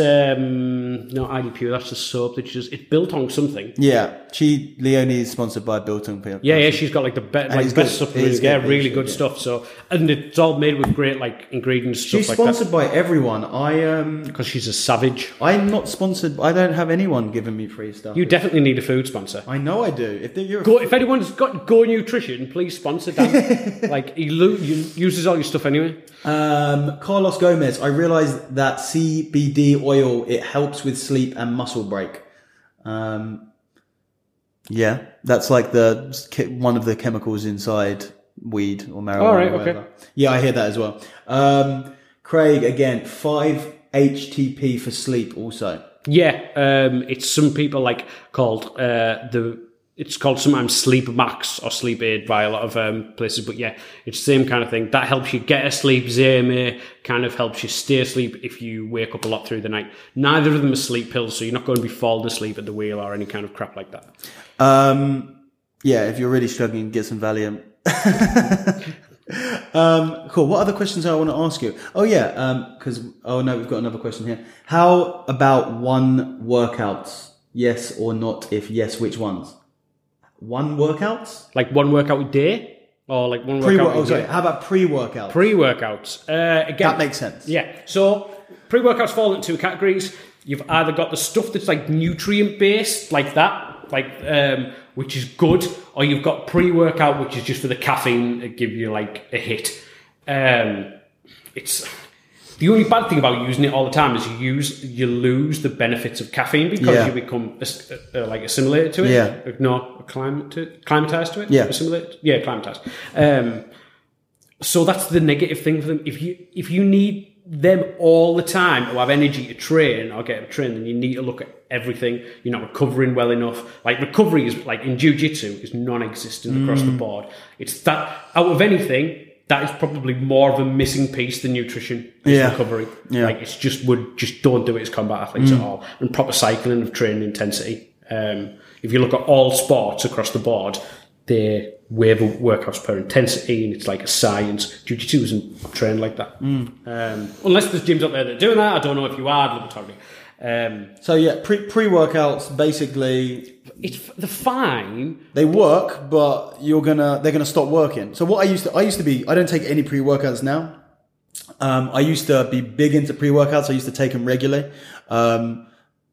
um, no I D P U. That's the soap that she does. It's built on something. Yeah, she Leonie is sponsored by Biltong. Yeah, yeah, she's got like the be- like it's best good. It supplements. is Yeah, good, really it's good good, yeah. stuff. So, and it's all made with great like ingredients, stuff She's like sponsored that. by everyone. I um, Because she's a savage. I'm not sponsored. I don't have anyone giving me free stuff. You definitely need a food sponsor. I know I do. If you're, Go, if anyone's got Go Nutrition, please sponsor Dan. Like he lo- you, uses all your stuff anyway. um, Carlos Gomez, I realized that C B D oil it helps with sleep and muscle break. Um, yeah, that's like the one of the chemicals inside weed or marijuana. All right, or okay. whatever. Yeah, I hear that as well. Um, Craig again, five H T P for sleep also. Yeah, um, it's some people like called uh, the. It's called sometimes Sleep Max or Sleep Aid by a lot of um, places, but yeah, it's the same kind of thing. That helps you get asleep. Z M A kind of helps you stay asleep if you wake up a lot through the night. Neither of them are sleep pills, so you're not going to be falling asleep at the wheel or any kind of crap like that. Um, yeah, if you're really struggling, get some Valium. um, cool. What other questions I want to ask you? Oh yeah, because um, oh no, we've got another question here. How about one workouts? Yes or not? If yes, which ones? One workouts? Like one workout a day? Or like one Pre- workout oh, a sorry. day? How about pre-workouts? Pre-workouts. Uh, again, that makes sense. Yeah. So pre-workouts fall into two categories. You've either got the stuff that's like nutrient-based, like that, like um, which is good, or you've got pre-workout, which is just for the caffeine to give you like a hit. Um, it's... The only bad thing about using it all the time is you use you lose the benefits of caffeine because yeah. you become uh, like assimilated to it. Yeah. No, acclimatized, acclimatized to it. Yeah. Assimilated. Yeah, acclimatized. Um, so that's the negative thing for them. If you if you need them all the time to have energy to train or get a train, then you need to look at everything. You're not recovering well enough. Like recovery is like in jiu-jitsu is non-existent mm. across the board. It's that out of anything. That is probably more of a missing piece than nutrition is yeah. recovery. Yeah. Like it's just would just don't do it as combat athletes mm. at all. And proper cycling of training intensity. Um, if you look at all sports across the board, they waiver workouts per intensity, and it's like a science. Jiu-jitsu isn't trained like that. Mm. Um, unless there's gyms out there that are doing that. I don't know if you are. I'd love to talk to you. Um, so yeah, pre pre workouts basically. It's the fine. They work, but you're gonna they're gonna stop working. So what I used to I used to be I don't take any pre workouts now. Um, I used to be big into pre workouts. I used to take them regularly, um,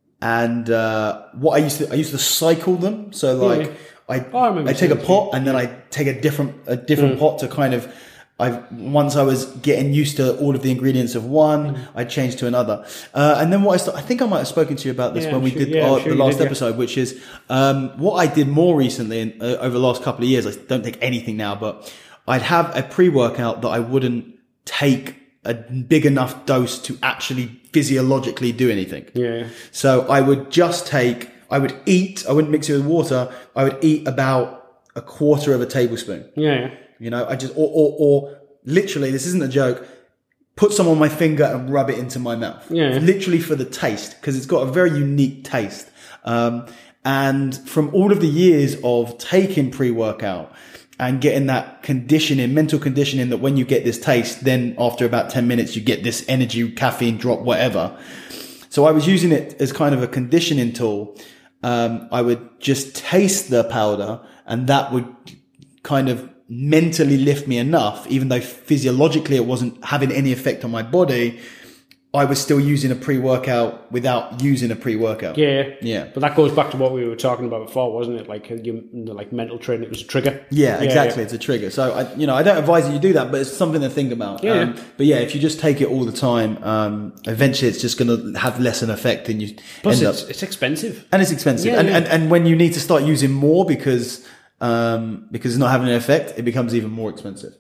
and uh, what I used to I used to cycle them. So like yeah. I oh, I, I take a pot and then I take a different a different mm. pot to kind of. I once I was getting used to all of the ingredients of one, mm. I changed to another, uh, and then what I st- I think I might have spoken to you about this yeah, when we sure, did yeah, our, sure the last did, episode, yeah. which is um, what I did more recently in, uh, over the last couple of years. I don't take anything now, but I'd have a pre-workout that I wouldn't take a big enough dose to actually physiologically do anything. Yeah. So I would just take, I would eat, I wouldn't mix it with water. I would eat about a quarter of a tablespoon. Yeah. You know, I just or or. or literally, this isn't a joke, put some on my finger and rub it into my mouth. Yeah. Literally for the taste, because it's got a very unique taste. Um, and from all of the years of taking pre-workout and getting that conditioning, mental conditioning that when you get this taste, then after about ten minutes, you get this energy, caffeine drop, whatever. So I was using it as kind of a conditioning tool. Um, I would just taste the powder and that would kind of mentally lift me enough, even though physiologically it wasn't having any effect on my body. I was still using a pre-workout without using a pre-workout. Yeah, yeah. But that goes back to what we were talking about before, wasn't it? Like you, like mental training, it was a trigger. Yeah, exactly. Yeah. It's a trigger. So I, you know, I don't advise that you do that, but it's something to think about. Yeah. Um, but yeah, if you just take it all the time, um, eventually it's just going to have less an effect than you. Plus, end it's, up. it's expensive, and it's expensive, yeah, and, yeah. and and when you need to start using more because. Um, because it's not having an effect, it becomes even more expensive.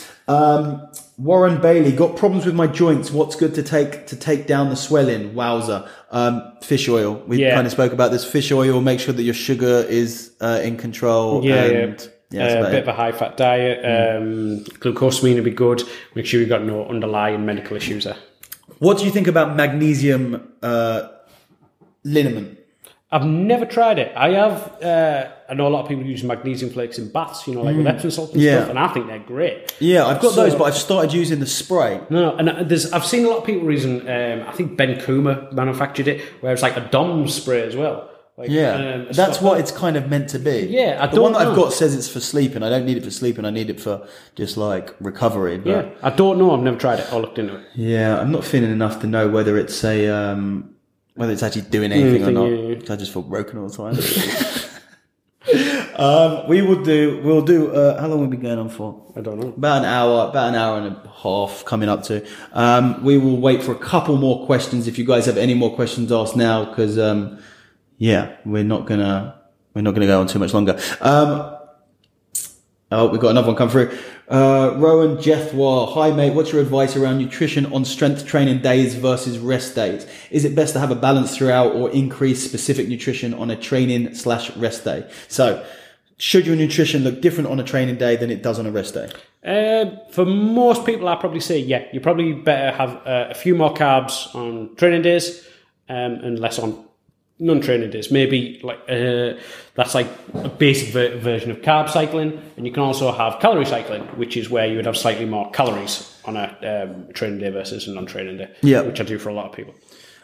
Um, Warren Bailey, got problems with my joints. What's good to take to take down the swelling? Wowzer. Um, fish oil. We yeah. kind of spoke about this. Fish oil. Make sure that your sugar is uh, in control. Yeah, and, yeah. yeah uh, a bit it. of a high fat diet. Mm. Um, glucosamine would be good. Make sure you've got no underlying medical issues there. What do you think about magnesium uh, liniment? I've never tried it. I have. Uh, I know a lot of people use magnesium flakes in baths, you know, like mm. with Epsom salt and yeah. stuff, and I think they're great. Yeah, I've got so, those, but I've started using the spray. No, no, and there's I've seen a lot of people using. Um, I think Ben Kuma manufactured it, where it's like a D O M spray as well. Like, yeah, um, that's what it's kind of meant to be. Yeah, I the don't one that know. I've got says it's for sleeping. I don't need it for sleeping. I need it for just like recovery. But yeah, I don't know. I've never tried it or looked into it. Yeah, I'm not feeling enough to know whether it's a um, whether it's actually doing anything Anything, or not. yeah, yeah. I just feel broken all the time. um, we will do. We'll do. Uh, how long have we been going on for? I don't know. About an hour. About an hour and a half coming up to. Um, we will wait for a couple more questions. If you guys have any more questions, ask now because. Um, Yeah, we're not gonna we're not gonna go on too much longer. Um, Oh, we've got another one come through. Uh, Rowan Jethwar. Hi, mate. What's your advice around nutrition on strength training days versus rest days? Is it best to have a balance throughout or increase specific nutrition on a training slash rest day? So, should your nutrition look different on a training day than it does on a rest day? Uh, for most people, I'd probably say, yeah, you probably better have uh, a few more carbs on training days um, and less on non-training days. Maybe like uh, that's like a basic ver- version of carb cycling, and you can also have calorie cycling, which is where you would have slightly more calories on a um, training day versus a non-training day. Yeah, which I do for a lot of people.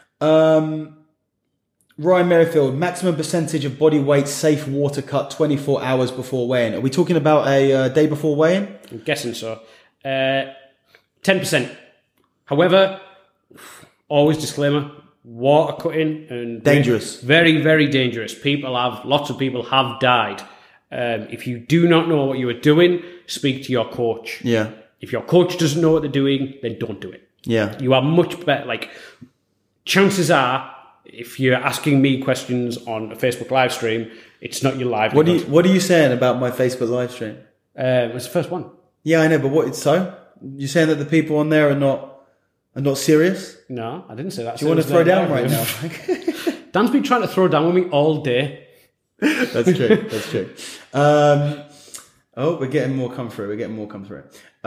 Um, Ryan Merrifield, maximum percentage of body weight safe water cut twenty-four hours before weigh-in. Are we talking about a uh, day before weigh-in? I'm guessing so. Uh, ten percent. However, always disclaimer. Water cutting and dangerous, very, very dangerous. People have, lots of people have died. Um, if you do not know what you are doing, speak to your coach. Yeah. If your coach doesn't know what they're doing, then don't do it. Yeah. You are much better. Like, chances are, if you're asking me questions on a Facebook live stream, it's not your live. What are you, what are you saying about my Facebook live stream? Uh, it was the first one. Yeah, I know, but what? So you're saying that the people on there are not. I'm not serious? No, I didn't say that. Do you want to throw down right now? Dan's been trying to throw down with me all day. That's true. That's true. Um, oh, we're getting more come through. We're getting more come through.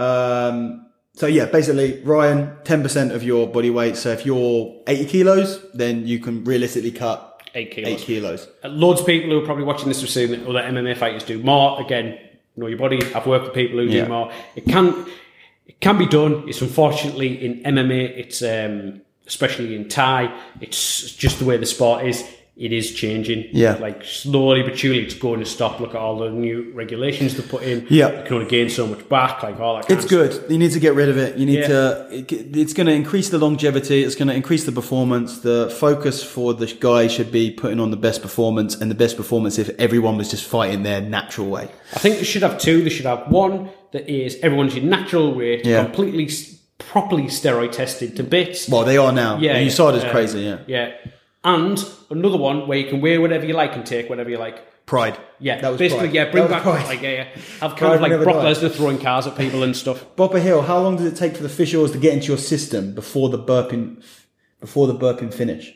Um, so yeah, basically, Ryan, ten percent of your body weight. So if you're eighty kilos, then you can realistically cut eight kilos. Eight kilos. Uh, loads of people who are probably watching this have seen that other M M A fighters do more. Again, know your body. I've worked with people who yeah. do more. It can... It can be done. It's unfortunately in M M A, it's um, especially in Thai, it's just the way the sport is. It is changing. Yeah. Like slowly but surely it's going to stop. Look at all the new regulations they put in. Yeah. You can only gain so much back, like all that kind It's of good. stuff. You need to get rid of it. You need Yeah. to, it, it's going to increase the longevity. It's going to increase the performance. The focus for the guy should be putting on the best performance, and the best performance if everyone was just fighting their natural way. I think they should have two. They should have one that is everyone's your natural weight, Yeah. completely, s- properly steroid tested to bits. Well, they are now. Yeah. U S A D is uh, crazy, yeah. Yeah. And another one where you can wear whatever you like and take whatever you like. Pride. Yeah, that was basically, pride. yeah, bring That was back, pride. like, yeah, yeah. Have kind Pride of like never Brock died. Lesnar throwing cars at people and stuff. Bopper Hill, how long does it take for the fish oils to get into your system before the burping, before the burping finish?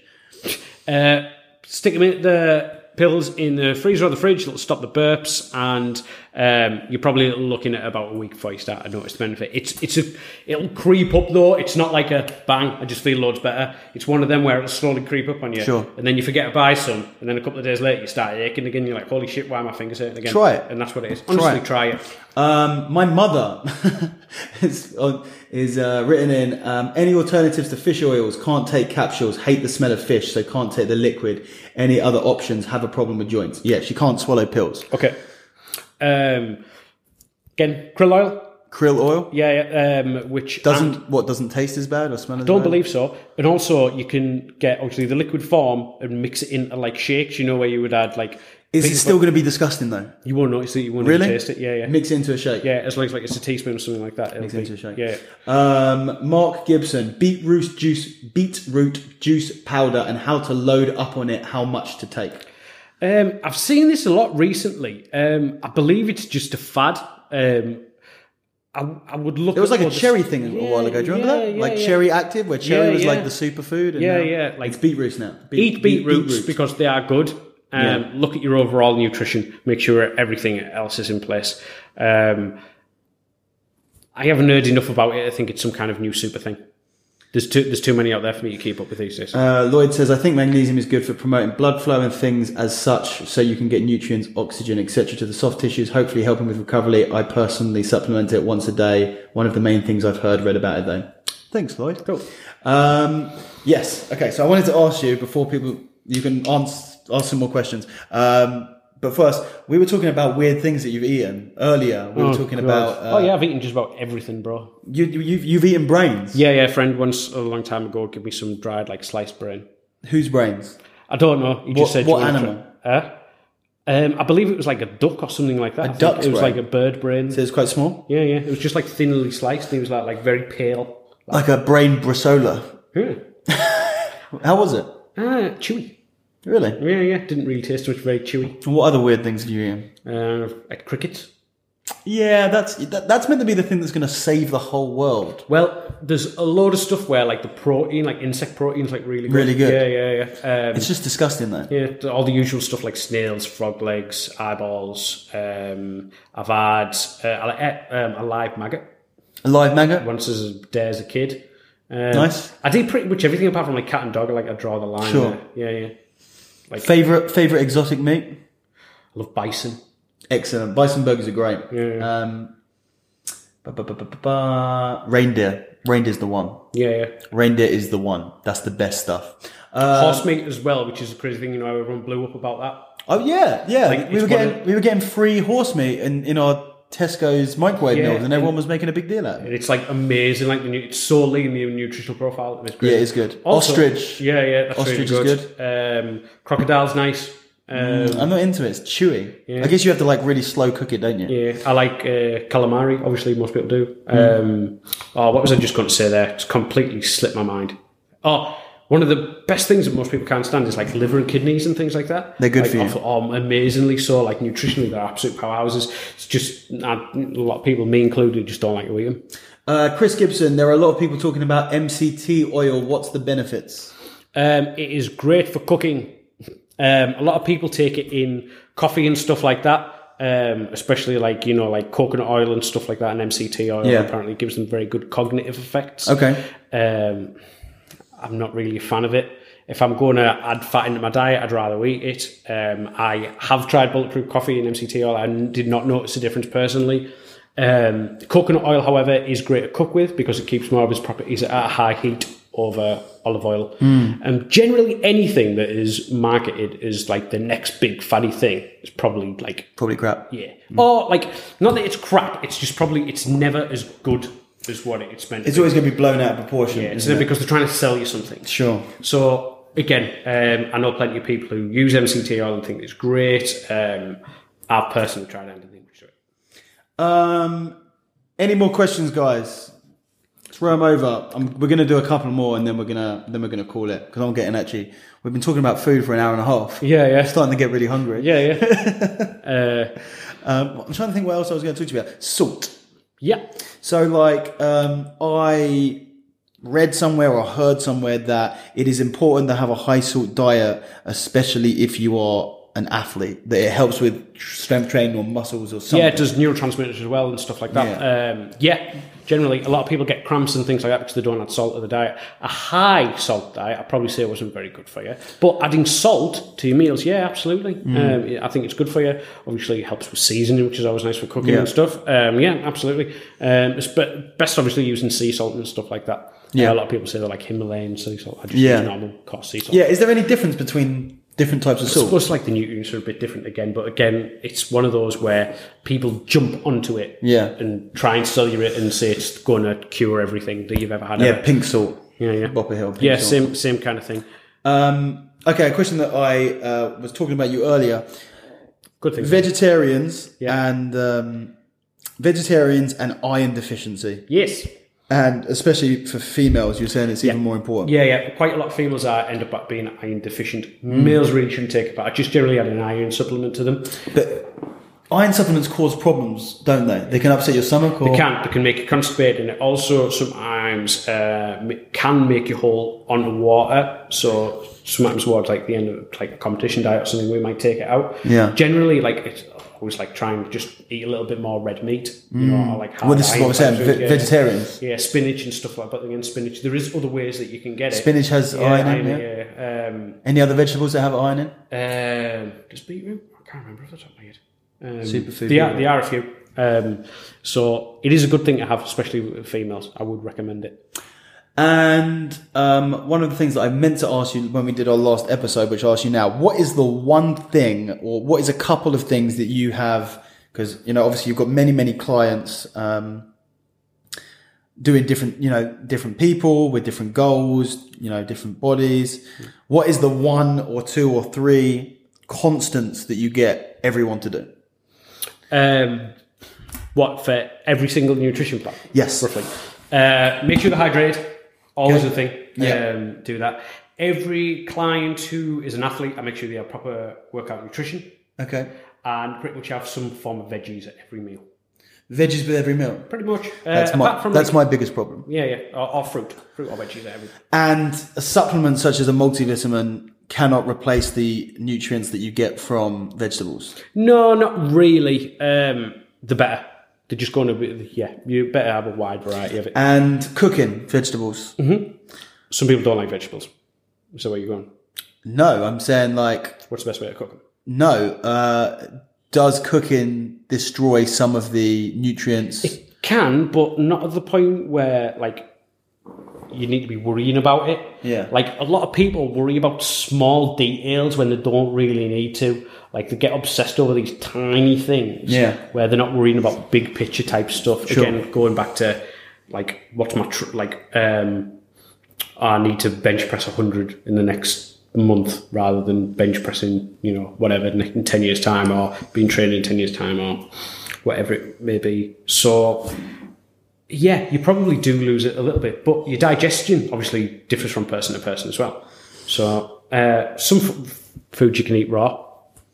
Uh, stick them in the pills in the freezer or the fridge. It'll stop the burps, and um, you're probably looking at about a week before you start to notice the benefit. It's it's a it'll creep up though. It's not like a bang, I just feel loads better. It's one of them where it'll slowly creep up on you, Sure. and then you forget to buy some, and then a couple of days later you start aching again. You're like, holy shit, why are my fingers hurting again? Try it. And that's what it is. Honestly, try it. Try it. Um, my mother is, on, is uh, written in, um, any alternatives to fish oils, can't take capsules, hate the smell of fish, so can't take the liquid. Any other options, have a problem with joints. Yeah, she can't swallow pills. Okay. Um, again, krill oil. Krill oil? Yeah, yeah um, which Doesn't, and- what, doesn't taste as bad or smell as Don't bad? believe so. And also, you can get obviously the liquid form and mix it into like shakes. You know where you would add like. Is it peanut still butter- going to be disgusting though? You won't notice it. You won't Really? even taste it. Yeah, yeah. Mix it into a shake? Yeah, as long as like it's a teaspoon or something like that. it'll Mix be- into a shake. Yeah. Um, Mark Gibson, beetroot juice, beetroot juice powder, and how to load up on it, how much to take. Um, I've seen this a lot recently. Um, I believe it's just a fad. Um, I, I would look. There was at like a all the- cherry thing a Yeah, while ago. Do you remember yeah, that? yeah, like yeah. Cherry Active, where cherry Yeah, was yeah. like the superfood. And Yeah, now yeah, like- it's beetroots now. Beet, Eat beet- beetroots beetroots. because they are good. Um, Yeah. Look at your overall nutrition. Make sure everything else is in place. Um, I haven't heard enough about it. I think it's some kind of new super thing. There's too there's too many out there for me to keep up with these days. Uh, Lloyd says, I think magnesium is good for promoting blood flow and things as such, so you can get nutrients, oxygen, et cetera to the soft tissues, hopefully helping with recovery. I personally supplement it once a day. One of the main things I've heard, read about it though. Thanks, Lloyd. Cool. Um, yes. Okay. So I wanted to ask you before people, you can ask, ask some more questions. Um, but first, we were talking about weird things that you've eaten earlier. We were Oh, talking God. about, uh, oh yeah, I've eaten just about everything, bro. you, you, you've, you've eaten brains. Yeah, yeah. A friend once a long time ago gave me some dried like sliced brain. Whose brains? I don't know. He just What- said, what "Do you wanna animal?" try-" Uh, um, I believe it was like a duck or something like that. I think duck's It was brain? like a bird brain. So it's quite small. Yeah, yeah. It was just like thinly sliced. And he was like like very pale. Like a brain brissola. Hmm. How was it? Ah, chewy. Really? Yeah, yeah. Didn't really taste much. Very chewy. And what other weird things have you eaten? Uh, like crickets. Yeah, that's that, that's meant to be the thing that's going to save the whole world. Well, there's a load of stuff where like the protein, like insect protein's like really good. Really good. Yeah, yeah, yeah. Um, It's just disgusting, though. yeah, all the usual stuff like snails, frog legs, eyeballs. Um, I've had uh, I ate, um, a live maggot A live maggot. once as a day as a kid. Um, Nice. I did pretty much everything apart from like cat and dog. I like I draw the line. Sure. There. Yeah, yeah. Favorite favorite exotic meat. I love bison. Excellent. Bison burgers are great. Yeah, yeah. Um, ba, ba, ba, ba, ba, ba. Reindeer. Reindeer's the one. Yeah, yeah. Reindeer is the one. That's the best stuff. Uh, Horse meat as well, which is a crazy thing. You know, everyone blew up about that. oh yeah, yeah. Like, we it's were getting one of- we were getting free horse meat in, in our Tesco's microwave Yeah, meals, and everyone was making a big deal out of it. And it's like amazing. Like the new, it's so lean, the nutritional profile. And it's great. Yeah, it's good. Also- Ostrich. Yeah, yeah. That's Ostrich really is good. Um, crocodile's nice. Um, I'm not into it. It's chewy. Yeah. I guess you have to like really slow cook it, don't you? Yeah, I like uh, calamari. Obviously, most people do. Um, oh, what was I just going to say there? It's completely slipped my mind. Oh, one of the best things that most people can't stand is like liver and kidneys and things like that. They're good like, for you. off- Oh, amazingly so. Like nutritionally, they're absolute powerhouses. It's just uh, a lot of people, me included, just don't like to eat them. Uh, Chris Gibson, there are a lot of people talking about M C T oil. What's the benefits? Um, it is great for cooking. Um, a lot of people take it in coffee and stuff like that. Um, especially like, you know, like coconut oil and stuff like that, and M C T oil Yeah. apparently gives them very good cognitive effects. Okay. Um, I'm not really a fan of it. If I'm going to add fat into my diet, I'd rather eat it. Um, I have tried bulletproof coffee and M C T oil. I did not notice a difference personally. Um, coconut oil, however, is great to cook with because it keeps more of its properties at a high heat over olive oil. Mm. And generally anything that is marketed as like the next big fatty thing is probably like, Probably crap. yeah. Or like, not that it's crap, it's just probably, it's never as good as what it's meant It's to be. always going to be blown out of proportion. Yeah, it's isn't it? because they're trying to sell you something. Sure. So again, um, I know plenty of people who use M C T oil and think it's great. Um, I've personally tried anything. Um, any more questions, guys? Throw them over. Um, we're going to do a couple more, and then we're gonna then we're gonna call it because I'm getting actually. We've been talking about food for an hour and a half. Yeah, yeah, I'm starting to get really hungry. yeah, yeah. uh, Um, I'm trying to think what else I was going to talk to you about. Salt. yeah. So, like, um, I read somewhere or heard somewhere that it is important to have a high salt diet, especially if you are an athlete. That it helps with strength training or muscles or something. Yeah, it does neurotransmitters as well and stuff like that. Yeah. Um, yeah, generally, a lot of people get cramps and things like that because they don't add salt to the diet. A high salt diet, I'd probably say, wasn't very good for you. But adding salt to your meals, yeah, absolutely. Mm. Um, I think it's good for you. Obviously, it helps with seasoning, which is always nice for cooking Yeah. and stuff. Um, yeah, absolutely. Um, it's be- best, obviously, using sea salt and stuff like that. Yeah. Uh, a lot of people say they like Himalayan sea salt. I just Yeah. use normal coarse sea salt. Yeah. Is there any difference between different types of I salt? suppose like the nutrients are a bit different again, but again, it's one of those where people jump onto it Yeah. and try and sell you it and say it's going to cure everything that you've ever had. Yeah, ever. pink salt. yeah, yeah. Bopper Hill. Pink Yeah, salt. same same kind of thing. Um, okay, a question that I uh, was talking about you earlier. Good thing. Vegetarians Yeah. and um, vegetarians and iron deficiency, Yes. and especially for females, you're saying it's even more important. Yeah, yeah. Quite a lot of females are end up being iron deficient. Males really shouldn't take it, but I just generally add an iron supplement to them. But iron supplements cause problems, don't they? They can upset your stomach, or It can. They can make you constipated, and it also sometimes uh, ma- can make you whole on water. So sometimes towards like the end of like a competition diet or something, we might take it out. Yeah. Generally, like it's always like try and just eat a little bit more red meat. You know, or like hard well, this is iron what I'm saying. type food, Ve- yeah. vegetarians. Yeah, spinach and stuff like that. But again, spinach. There is other ways that you can get it. Spinach has yeah, iron in. Yeah. yeah. Um, Any other vegetables that have iron in? um, does beetroot? I can't remember off the top of my head. Um, Superfood They are, beetroot. they are a few. Um, so it is a good thing to have, especially with females. I would recommend it. And um, one of the things that I meant to ask you when we did our last episode, which I'll ask you now, what is the one thing, or what is a couple of things that you have? Because you know, obviously, you've got many, many clients um, doing different, you know, different people with different goals, you know, different bodies. What is the one or two or three constants that you get everyone to do? Um, what, for every single nutrition plan? Yes. Roughly. Uh, make sure they hydrate. Always Okay. a thing. Yeah. Um, do that. Every client who is an athlete, I make sure they have proper workout nutrition Okay. and pretty much have some form of veggies at every meal. Veggies with every meal. Pretty much. Uh, That's my apart from that's like, my biggest problem. yeah, yeah, or, or fruit, fruit or veggies, everything. And a supplement such as a multivitamin cannot replace the nutrients that you get from vegetables. No, not really. Um, the better. They're just going to be, yeah, you better have a wide variety of it. And cooking vegetables. Mm-hmm. Some people don't like vegetables. So where are you going? No, I'm saying like, What's the best way to cook them? no, uh, does cooking destroy some of the nutrients? It can, but not at the point where, like, you need to be worrying about it. Yeah. Like, a lot of people worry about small details when they don't really need to. Like, they get obsessed over these tiny things. Yeah. Where they're not worrying about big picture type stuff. Sure. Again, going back to, like, what's my, tr- like, um, I need to bench press one hundred in the next month rather than bench pressing, you know, whatever, in ten years' time, or being trained in ten years' time, or whatever it may be. So, yeah, you probably do lose it a little bit, but your digestion obviously differs from person to person as well. So, uh, some f- food you can eat raw.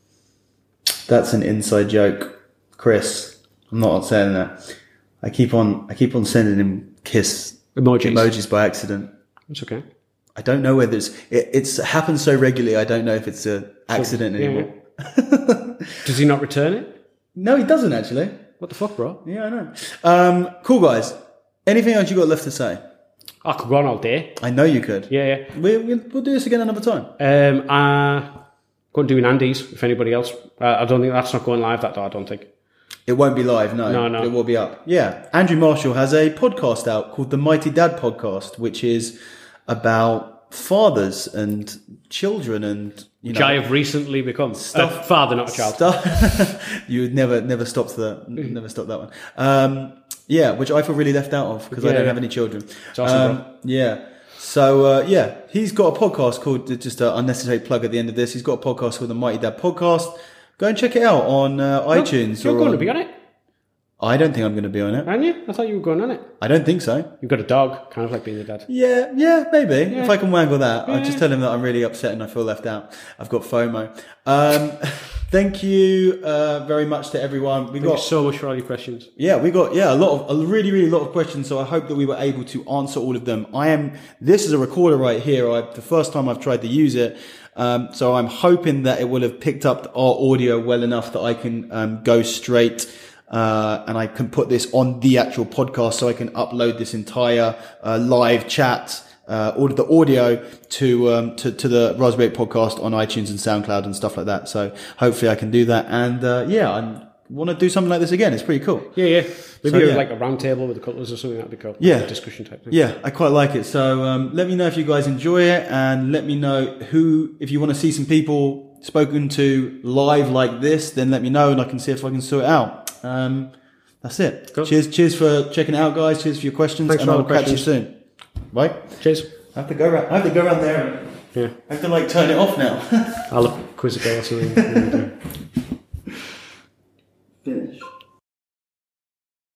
That's an inside joke, Chris. I'm not saying that. I keep on, I keep on sending him kiss Emojis. emojis by accident. It's okay. I don't know whether it's it, it's happens so regularly. I don't know if it's an accident Yeah, anymore. yeah. Does he not return it? No, he doesn't actually. What the fuck, bro? Yeah, I know. Um, cool, guys. Anything else you got left to say? I could go on all day. I know you could. Yeah, yeah. We, we'll, we'll do this again another time. Um, uh, go and do an Andy's if anybody else. Uh, I don't think that's not going live that day, I don't think. It won't be live, no. No, no. It will be up. Yeah. Andrew Marshall has a podcast out called the Mighty Dad Podcast, which is about fathers and children and, you know. Which I have recently become. Stuff- A father, not a child. Stuff. You would never, never stop the, never stop that one. Um, yeah, which I feel really left out of because I Yeah, don't yeah. have any children. It's awesome, Um, yeah. So, uh, yeah, he's got a podcast called, just an unnecessary plug at the end of this. He's got a podcast called the Mighty Dad Podcast. Go and check it out on uh, iTunes. You're or going on- to be on it, I don't think I'm going to be on it. aren't you? I thought you were going on it. I don't think so. You've got a dog, kind of like being a dad. Yeah, yeah, maybe. Yeah. If I can wangle that, I'll Yeah. just tell him that I'm really upset and I feel left out. I've got FOMO. Um, thank you uh, very much to everyone. We Thank you got so much for all your questions. yeah, we got yeah a lot of a really really lot of questions. So I hope that we were able to answer all of them. I am. This is a recorder right here. I, the first time I've tried to use it. Um, so I'm hoping that it will have picked up our audio well enough that I can um, go straight. Uh, and I can put this on the actual podcast so I can upload this entire, uh, live chat, uh, all of the audio to, um, to, to the Raspberry podcast on iTunes and SoundCloud and stuff like that. So hopefully I can do that. And, uh, yeah, I want to do something like this again. It's pretty cool. Yeah, yeah. Maybe So, yeah. like a round table with the cutlers or something, that'd be cool. Yeah. Like a discussion type thing. Yeah, I quite like it. So, um, let me know if you guys enjoy it and let me know who, if you want to see some people spoken to live like this, then let me know and I can see if I can sort it out. Um, that's it. Cool. Cheers, cheers for checking it out, guys. Cheers for your questions, Thanks and for all I'll the catch you questions. soon. Right? Cheers. I have to go around. I have to go around there. Yeah. I have to like turn it off now. I'll quiz a girl or something.